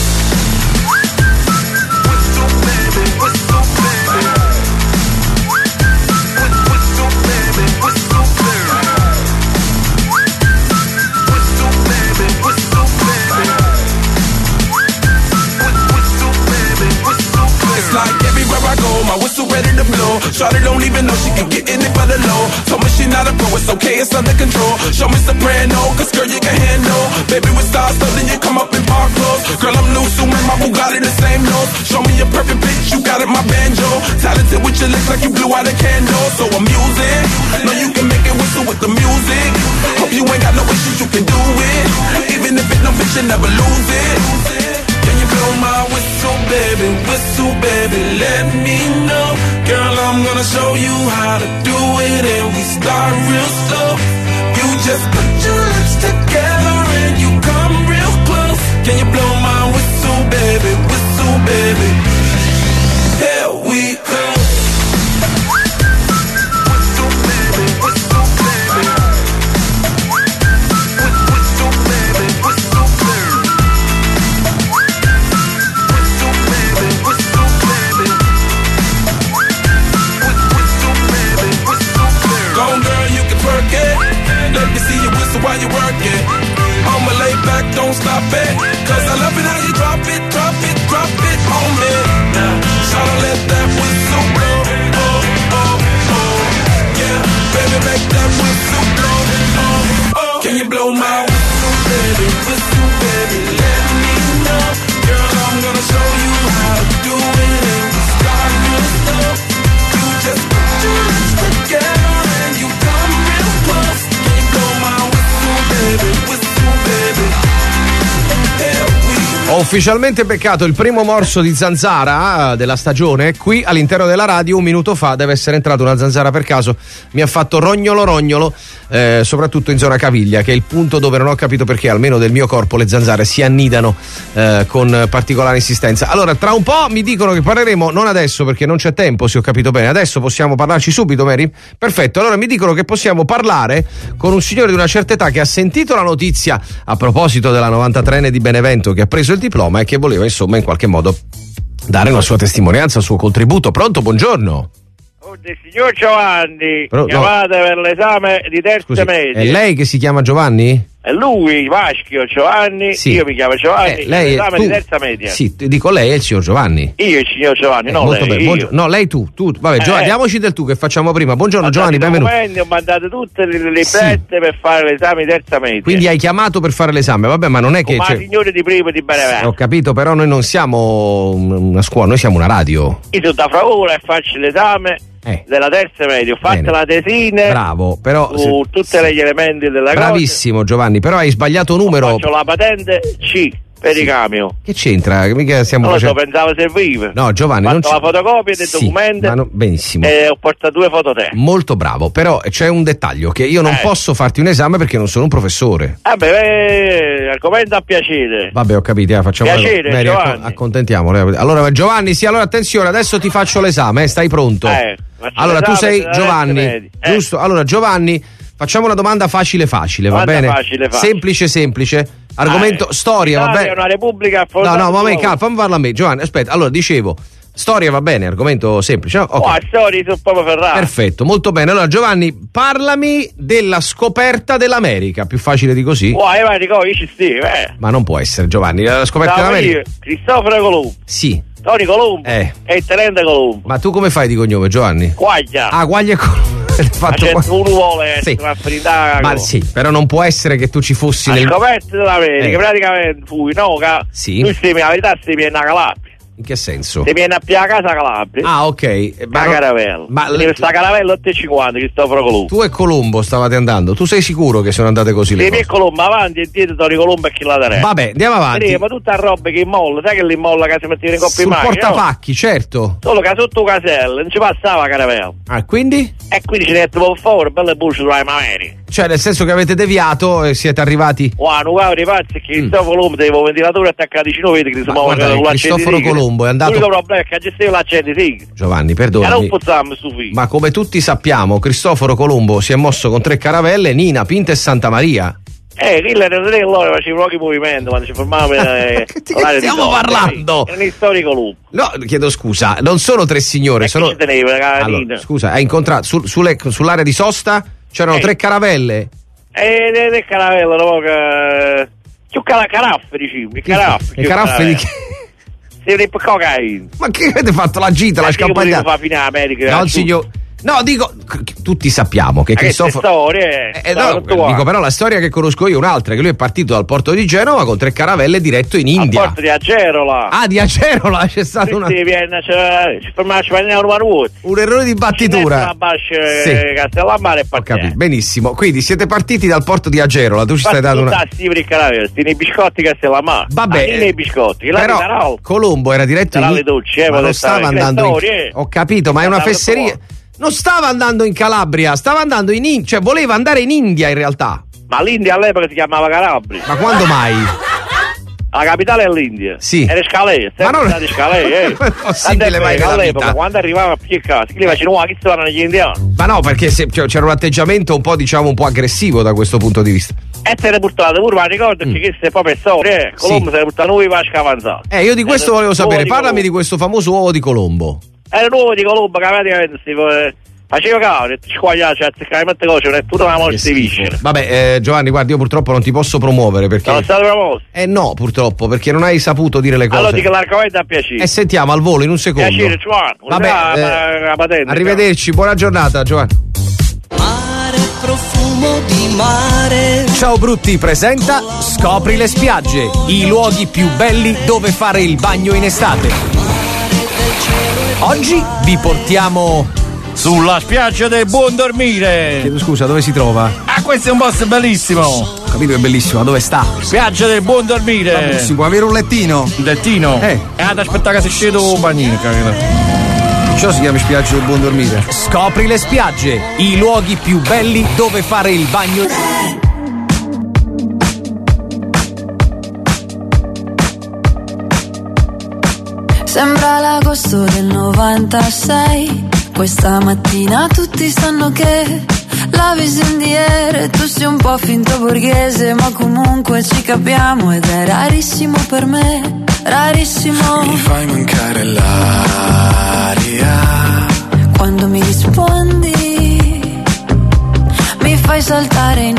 It's like everywhere I go, my whistle ready to blow. Shawty don't even know she can get in it for the low. Told me she not a pro, it's okay, it's under control. Show me soprano, cause girl you can handle. Baby with stars, so then you come up in park clothes. Girl I'm new, so my Bugatti the same nose. Show me a perfect pitch, you got it, my banjo. Talented with your lips like you blew out a candle. So I'm using, know you can make it whistle with the music. Hope you ain't got no issues, you can do it. Even if it no bitch, you never lose it. Can you blow my whistle, baby, whistle, baby, let me know. Girl, I'm gonna show you how to do it and we start real slow. You just put your lips together and you come real close. Can you blow my whistle, baby, whistle, baby? Here we go. Whistle, baby, whistle, baby. Whistle, baby, whistle, baby. Gone girl, you can twerk it. Let me see you whistle while you work it. I'ma lay back, don't stop it. Cause I love it how you drop it, drop it, drop it on me. Now, shout out, let that whistle blow. Oh, oh, oh. Yeah, baby, make that whistle blow. Oh, oh. Can you blow my whistle, baby? Whistle, baby, let me know. Girl, I'm gonna show you how to do it. And we start real slow. You just put your lips together and you come real close. Can you blow my whistle, baby? Whistle, baby. Here we Ho ufficialmente beccato il primo morso di zanzara della stagione. Qui all'interno della radio un minuto fa deve essere entrata una zanzara per caso. Mi ha fatto rognolo rognolo, eh, soprattutto in zona caviglia, che è il punto dove non ho capito perché almeno del mio corpo le zanzare si annidano eh, con particolare insistenza. Allora, tra un po' mi dicono che parleremo, non adesso perché non c'è tempo, se ho capito bene. Adesso possiamo parlarci subito, Mary? Perfetto, allora mi dicono che possiamo parlare con un signore di una certa età che ha sentito la notizia a proposito della novantatreenne di Benevento che ha preso il diploma e che voleva insomma in qualche modo dare una sua testimonianza, il suo contributo. Pronto, buongiorno. Il signor Giovanni, Però, no. chiamate per l'esame di terza Scusi, media. è lei che si chiama Giovanni? È lui, maschio, Giovanni, Sì. io mi chiamo Giovanni, Eh, lei è l'esame tu. di terza media. Sì, ti dico lei è il signor Giovanni. Io il signor Giovanni, Eh, no molto lei, bene. io. Buongio- no, lei tu, tu. Vabbè, Giovanni, Eh. diamoci del tu che facciamo prima. Buongiorno Ho Giovanni, dato i benvenuto. documenti, ho mandato tutte le librette per fare l'esame di terza media. Quindi hai chiamato per fare l'esame, vabbè, ma non è che Ma c'è- signore di primo di Benevento. Ho capito, però noi non siamo una scuola, noi siamo una radio. Io sono da Fragola e faccio l'esame della terza media. Ho fatto Bene. la tesina Bravo, però su tutti gli elementi della cosa. bravissimo Giovanni, Giovanni, però hai sbagliato numero. Faccio la patente C per i camion. Che c'entra? Mica stiamo Non lo so, facendo... pensavo serviva. No, Giovanni, ho non fatto ci... la fotocopia dei Sì, documenti ma no- benissimo. e ho portato due foto te. Molto bravo, però c'è un dettaglio, che io non Eh. posso farti un esame perché non sono un professore. Vabbè, eh, argomento a piacere. Vabbè, ho capito, eh, facciamo Piacere, Mary, Giovanni. acco- accontentiamolo. Allora, Giovanni, sì, allora attenzione, adesso ti faccio l'esame, eh, stai pronto? Eh, faccio allora, tu l'esame sei della Giovanni, Medi. Eh. giusto? Allora, Giovanni, facciamo una domanda facile facile, va Domanda bene? facile, facile. Semplice semplice. Argomento Eh, storia, va l'Italia bene? è una repubblica No, affondata no, ma sul me, lavoro. calma, fammi parlare a me. Giovanni, aspetta, allora dicevo, storia va bene, argomento semplice, no? Ok. Oh, storie sono proprio ferrate. Perfetto, molto bene. Allora, Giovanni, parlami della scoperta dell'America. Più facile di così? Oh, eh, vai, ricordi, ci stii, eh. Ma non può essere, Giovanni. La scoperta Stavo dell'America. io, Cristoforo Colombo, Sì. Tony Colombo Eh. e il tenente Colombo. Ma tu come fai di cognome, Giovanni? Quaglia. Ah, Guaglia e Colombo. Hai Ma fatto c'è qua- uno vuole Sì. essere affrindato. Ma sì, però non può essere che tu ci fossi La nel. scoperta dell'America, Eh. praticamente fui, no? Ca... Sì. Tu stai, la verità stai viene a Calabria. In che senso? Ti viene a più a casa Calabria. Ah, ok. Eh, Ma no- caravella. Ma Ma le- questa caravella otto e cinquanta, Cristoforo Colombo. Tu e Colombo stavate andando. Tu sei sicuro che sono andate così le Sì, cose? mi Colombo avanti e dietro Tony Colombo e chi la darà. Vabbè, andiamo avanti. Sì, ma tutta roba che immolla, sai che l'immolla che si metteva in coppia in Sul macchina? no? portapacchi, certo. Solo che sotto casella non ci passava la caravella. Ah, quindi? E quindi ci detto per favore, belle bucce sulla America. Cioè, nel senso che avete deviato e siete arrivati. Wow, non guarda i pazzi che Cristoforo Colombo aveva un ventilatore attaccato vicino, vedi che si Ma muove guarda, con l'accendino. Cristoforo Colombo è andato- L'unico problema è che gesteva l'accendino. Giovanni, E non perdonami. possiamo su figlio. Ma come tutti sappiamo, Cristoforo Colombo si è mosso con tre caravelle, Nina, Pinta e Santa Maria. Eh, quello era tre loro, faceva pochi movimenti quando ci fermavamo per eh, l'area di stiamo Donne. parlando? Era un storico Colombo. No, chiedo scusa, non sono tre signore, sono. Ci teneva, la Allora, Nina. scusa, hai incontrato sul- sulle- sull'area di sosta c'erano Eh. tre caravelle. E le, le caravelle, no, che... Più cara- caraffe, diciamo, le caraffe. Le caraffe di che? Sì, di cocaina. Ma che avete fatto la gita, la scampagnata? fa fino all'America. No, signor. No, dico, c- tutti sappiamo che Ma che Cristoforo. storie, Eh, no, dico, però la storia che conosco io è un'altra, che lui è partito dal porto di Genova con tre caravelle diretto in A India. porto di Agerola. Ah, di Acerola c'è stato una... Sì, viene, c'è, ci fermava, ci prendeva una ruota. un errore di battitura. La bascia Sì. Castellammare e Ho partiamo. capito, benissimo. Quindi siete partiti dal porto di Agerola, tu ci stai dando una... Sti per i caravelle, sti nei biscotti Castellammare. Vabbè, Ah, nei biscotti, che la però Taral. Colombo era diretto in Taral India, le dolci, eh, ma non vuole stava stare, andando che in... storie. Ho capito, ma è una Andava fesseria. tutto Non stava andando in Calabria, stava andando in India, cioè voleva andare in India in realtà. Ma l'India all'epoca si chiamava Calabria. Ma quando mai? La capitale è l'India. Sì. Era Scalè, Ma non- sempre stati Scalè, eh. Non è possibile Tant'è mai che nella all'epoca, vita. quando arrivava a più casa, che li facevano, chi stavano negli indiani? Ma no, perché se- cioè, c'era un atteggiamento un po', diciamo, un po' aggressivo da questo punto di vista. E se ne portate pure, ma ricordo che queste è proprio storie, eh. Colombo se ne porta noi vasca avanzata. Eh, io di questo Era volevo l'uovo sapere, di parlami Colombo. di questo famoso uovo di Colombo. Era l'uovo di Colombo che praticamente si eh, faceva cavolo, ci squagliava, cioè, attaccavamente cose, non è tutta una morte viscera. Vabbè, eh, Giovanni, guardi, io purtroppo non ti posso promuovere perché... Sono stato promosso. Eh no, purtroppo, perché non hai saputo dire le cose. Allora dico l'argomento a piacere. E sentiamo al volo in un secondo. Piacere, Giovanni. Vabbè, La- eh, la- la patente, arrivederci, buona giornata, Giovanni. Profumo di mare. Ciao Brutti presenta Scopri le spiagge, i luoghi più belli dove fare il bagno in estate. Oggi vi portiamo sulla spiaggia del Buon Dormire. Chiedo scusa, dove si trova? Ah, questo è un posto bellissimo. Ho capito che è bellissimo, ma dove sta? Spiaggia del Buon Dormire. Si può avere un lettino? Un lettino? Eh. E ad aspettare che si scende un bagnino, capito? Ciò si chiama spiaggia del Buon Dormire. Scopri le spiagge, i luoghi più belli dove fare il bagno. Sembra l'agosto del novantasei. Questa mattina tutti sanno che la visendiere, tu sei un po' finto borghese, ma comunque ci capiamo ed è rarissimo per me, rarissimo. Mi fai mancare l'aria Quando mi rispondi, mi fai saltare in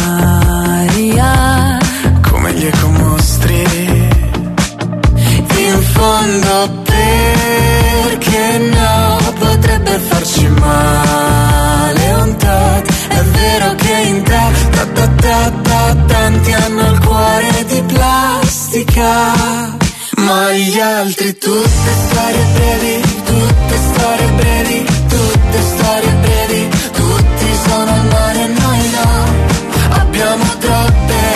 aria come gli ecomostri. in fondo, perché no? Potrebbe farci male un tot. È vero che in te ta, ta, ta, ta, tanti hanno il cuore di plastica, ma gli altri tutte storie brevi, tutte storie brevi, tutte storie brevi. Tutti sono al mare e noi no. Abbiamo troppe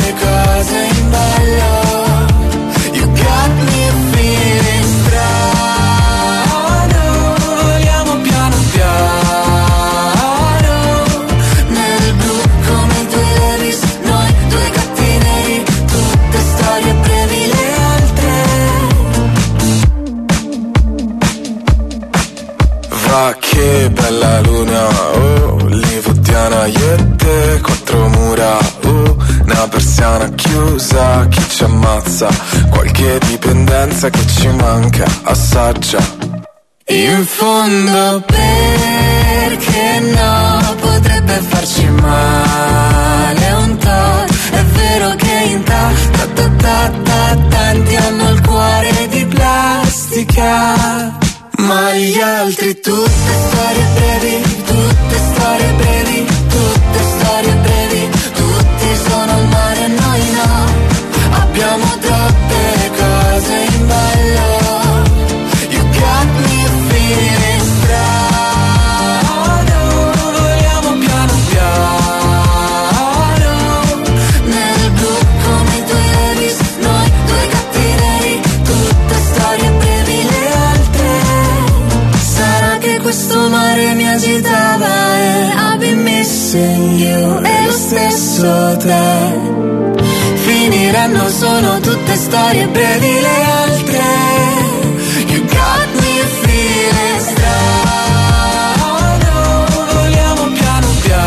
Ah, che bella luna, oh, Livodiana, io e te, quattro mura, oh, una persiana chiusa, chi ci ammazza, qualche dipendenza che ci manca, assaggia. In fondo perché no, potrebbe farci male un tot, è vero che in ta ta ta ta ta tanti hanno il cuore di plastica. Ma gli altri tutte storie brevi, tutte storie brevi, tutte storie brevi, tutti sono al mare e noi no, abbiamo troppe cose in ballo, you got me feeling strano, vogliamo piano piano, nel blu come i tuoi Levi's, noi due gatti neri, tutte storie brevi le altre. Sarà che questo mare mi agitava e I've been missing you e lo stesso te. Finiranno solo tutte storie brevi le altre. You got me feeling strano, vogliamo piano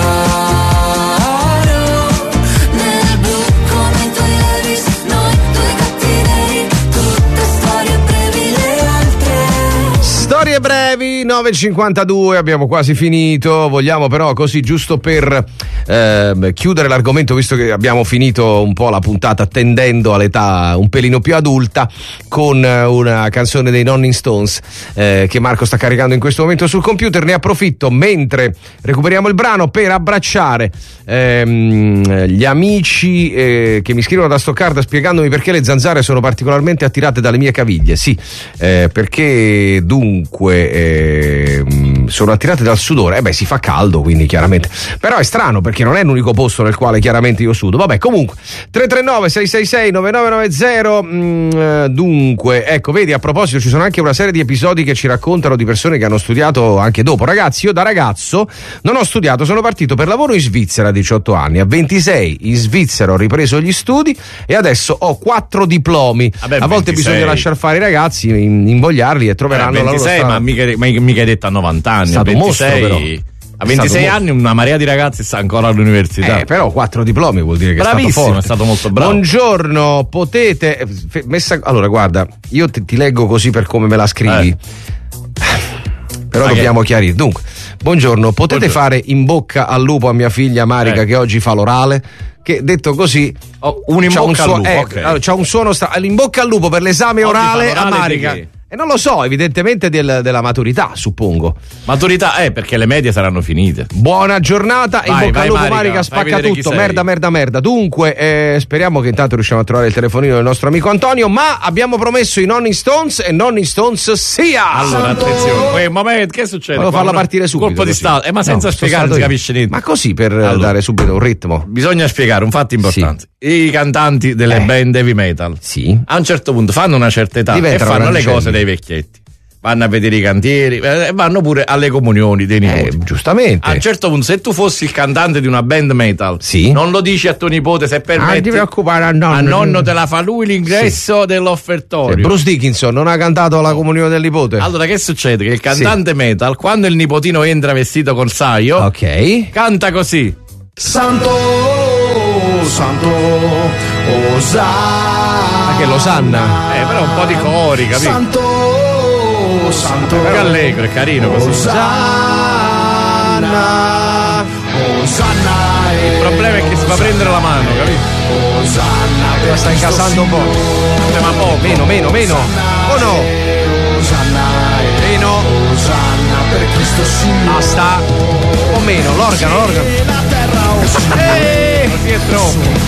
piano, nel blu come i tuoi Levi's, noi due gatti neri, tutte storie brevi le altre. Storie brevi, nove e cinquantadue, abbiamo quasi finito. Vogliamo però, così giusto per eh, chiudere l'argomento, visto che abbiamo finito un po' la puntata tendendo all'età un pelino più adulta, con una canzone dei Rolling Stones eh, che Marco sta caricando in questo momento sul computer. Ne approfitto mentre recuperiamo il brano per abbracciare ehm, gli amici eh, che mi scrivono da Stoccarda spiegandomi perché le zanzare sono particolarmente attirate dalle mie caviglie. Sì, eh, perché dunque eh, sono attirate dal sudore. Eh beh, si fa caldo, quindi chiaramente. Però è strano perché non è l'unico posto nel quale chiaramente io sudo. Vabbè, comunque tre tre nove sei sei sei nove nove nove zero. Mh, dunque, ecco, vedi, a proposito ci sono anche una serie di episodi che ci raccontano di persone che hanno studiato anche dopo. Ragazzi, io da ragazzo non ho studiato, sono partito per lavoro in Svizzera a diciotto anni, a ventisei in Svizzera ho ripreso gli studi e adesso ho quattro diplomi. Vabbè, a volte ventisei. Bisogna lasciar fare i ragazzi, in, invogliarli e troveranno eh, ventisei, la loro ma mica, mica hai detto a novanta anni. È stato a ventisei, mostro, però. A ventisei anni una marea di ragazzi sta ancora all'università. Eh, però quattro diplomi vuol dire che bravissimo, è stato forte. È stato molto bravo. Buongiorno, potete messa, allora guarda, io ti, ti leggo così per come me la scrivi. Eh. Però ma dobbiamo che... chiarire. Dunque, buongiorno, potete buongiorno. fare in bocca al lupo a mia figlia Marica eh. che oggi fa l'orale? Che detto così oh, un in c'ha bocca un suono, al lupo, eh, okay. c'ha un suono stra- in bocca al lupo per l'esame oggi orale a Marica. E non lo so, evidentemente del, della maturità, suppongo. Maturità, eh, perché le medie saranno finite. Buona giornata, vai, in bocca al lupo Marica, Marica spacca tutto, merda, merda, merda. Dunque, eh, speriamo che intanto riusciamo a trovare il telefonino del nostro amico Antonio, ma abbiamo promesso i Nonni Stones e Nonni Stones sia! Allora, attenzione, poi, momento, che succede? Volevo farla partire subito. Colpo di stato, eh, ma senza no, spiegare non si capisce niente. Ma così per allora, dare subito un ritmo. Bisogna spiegare un fatto importante. Sì. I cantanti delle eh. band heavy metal, sì, a un certo punto fanno una certa età diventano e fanno le cose dei vecchietti. Vanno a vedere i cantieri e vanno pure alle comunioni dei nipoti. Eh, giustamente. A un certo punto, se tu fossi il cantante di una band metal, sì, non lo dici a tuo nipote, se permetti. Non ti preoccupare, a nonno. A nonno te la fa lui l'ingresso sì. dell'offertorio. E Bruce Dickinson non ha cantato alla comunione del nipote. Allora, che succede? Che il cantante sì. metal, quando il nipotino entra vestito col saio, ok, canta così: Santo, Santo, Osanna. Ma che l'Osanna? Eh, però un po' di cori, capito? Santo, Santo, è allegro, è carino così. Osanna, Osanna. Il problema è che si fa prendere la mano, capito? Osanna, la sta incasando un po'. Ma poco. Meno, meno, meno. O no? Osanna, meno. Osanna per Cristo Signore. Basta. O meno, l'organo, l'organo. La terra, eh, così è troppo.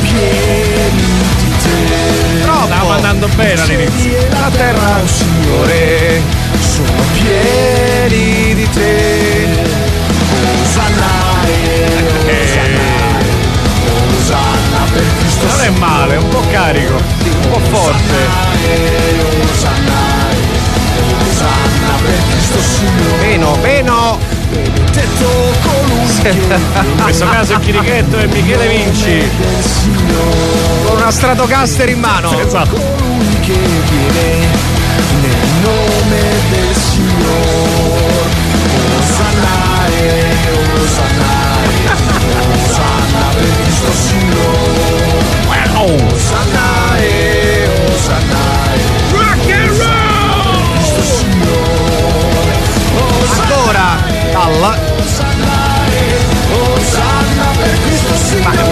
Stava andando bene all'inizio. La terra, oh Signore, sono pieni di te. Osanna, Osanna, Osanna per Cristo. Non è male, è un po' carico, un po' forte. Osanna, Osanna per Cristo Signore. Meno, meno. Benedetto colui che in questo caso il chirichetto è Michele Vinci con una Stratocaster in mano. Esatto. Colui che viene nel nome del Signore.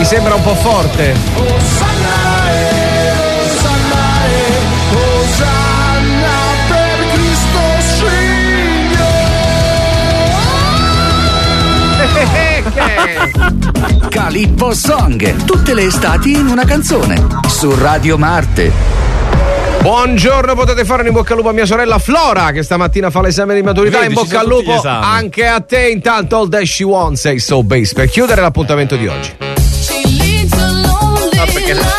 sembra un po' forte. Calippo Song, tutte le estati in una canzone, su Radio Marte. Buongiorno, potete fare un in bocca al lupo a mia sorella Flora che stamattina fa l'esame di maturità. Vedi, in bocca al lupo anche a te. Intanto All That She Wants Say So Bass per chiudere l'appuntamento di oggi. Ah, perché...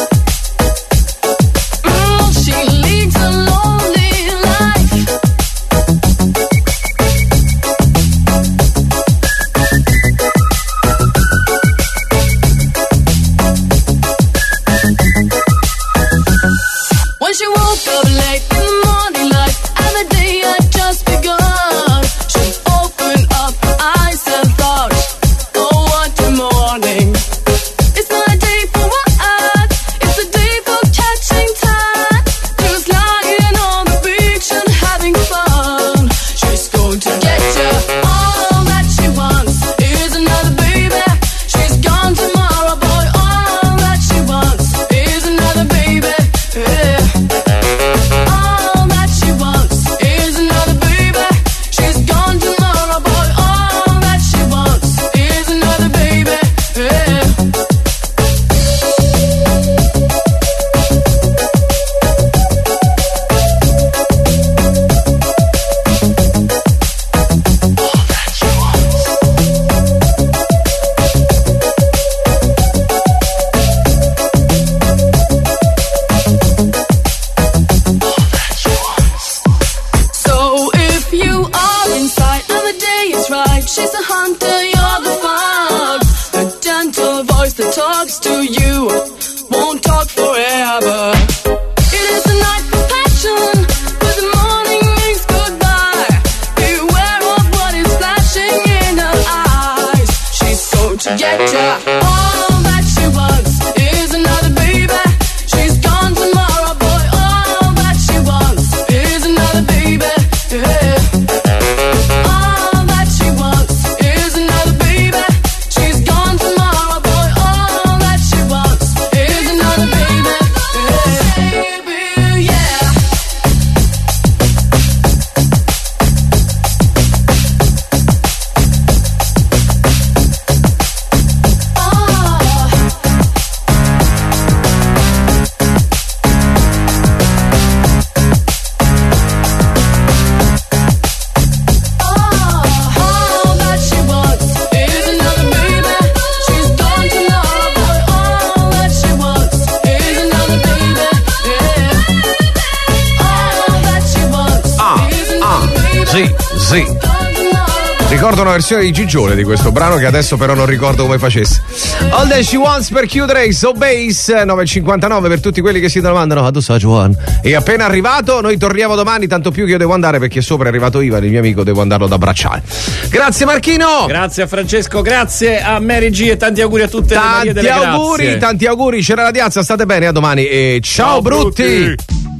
Ricordo una versione di Gigione di questo brano che adesso però non ricordo come facesse. All That She Wants per chiudere So Bass nove e cinquantanove per tutti quelli che si domandano a dove Juan. È appena arrivato, noi torniamo domani, tanto più che io devo andare perché sopra è arrivato Ivan, il mio amico, devo andarlo ad abbracciare. Grazie Marchino. Grazie a Francesco, grazie a Mary G e tanti auguri a tutte tanti le Marie delle Tanti auguri, grazie. tanti auguri, c'era la Diazza, state bene, a domani e ciao, ciao brutti.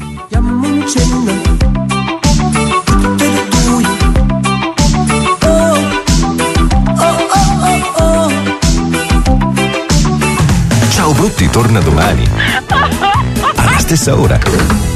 brutti. Ciao Brutti torna domani alla stessa ora.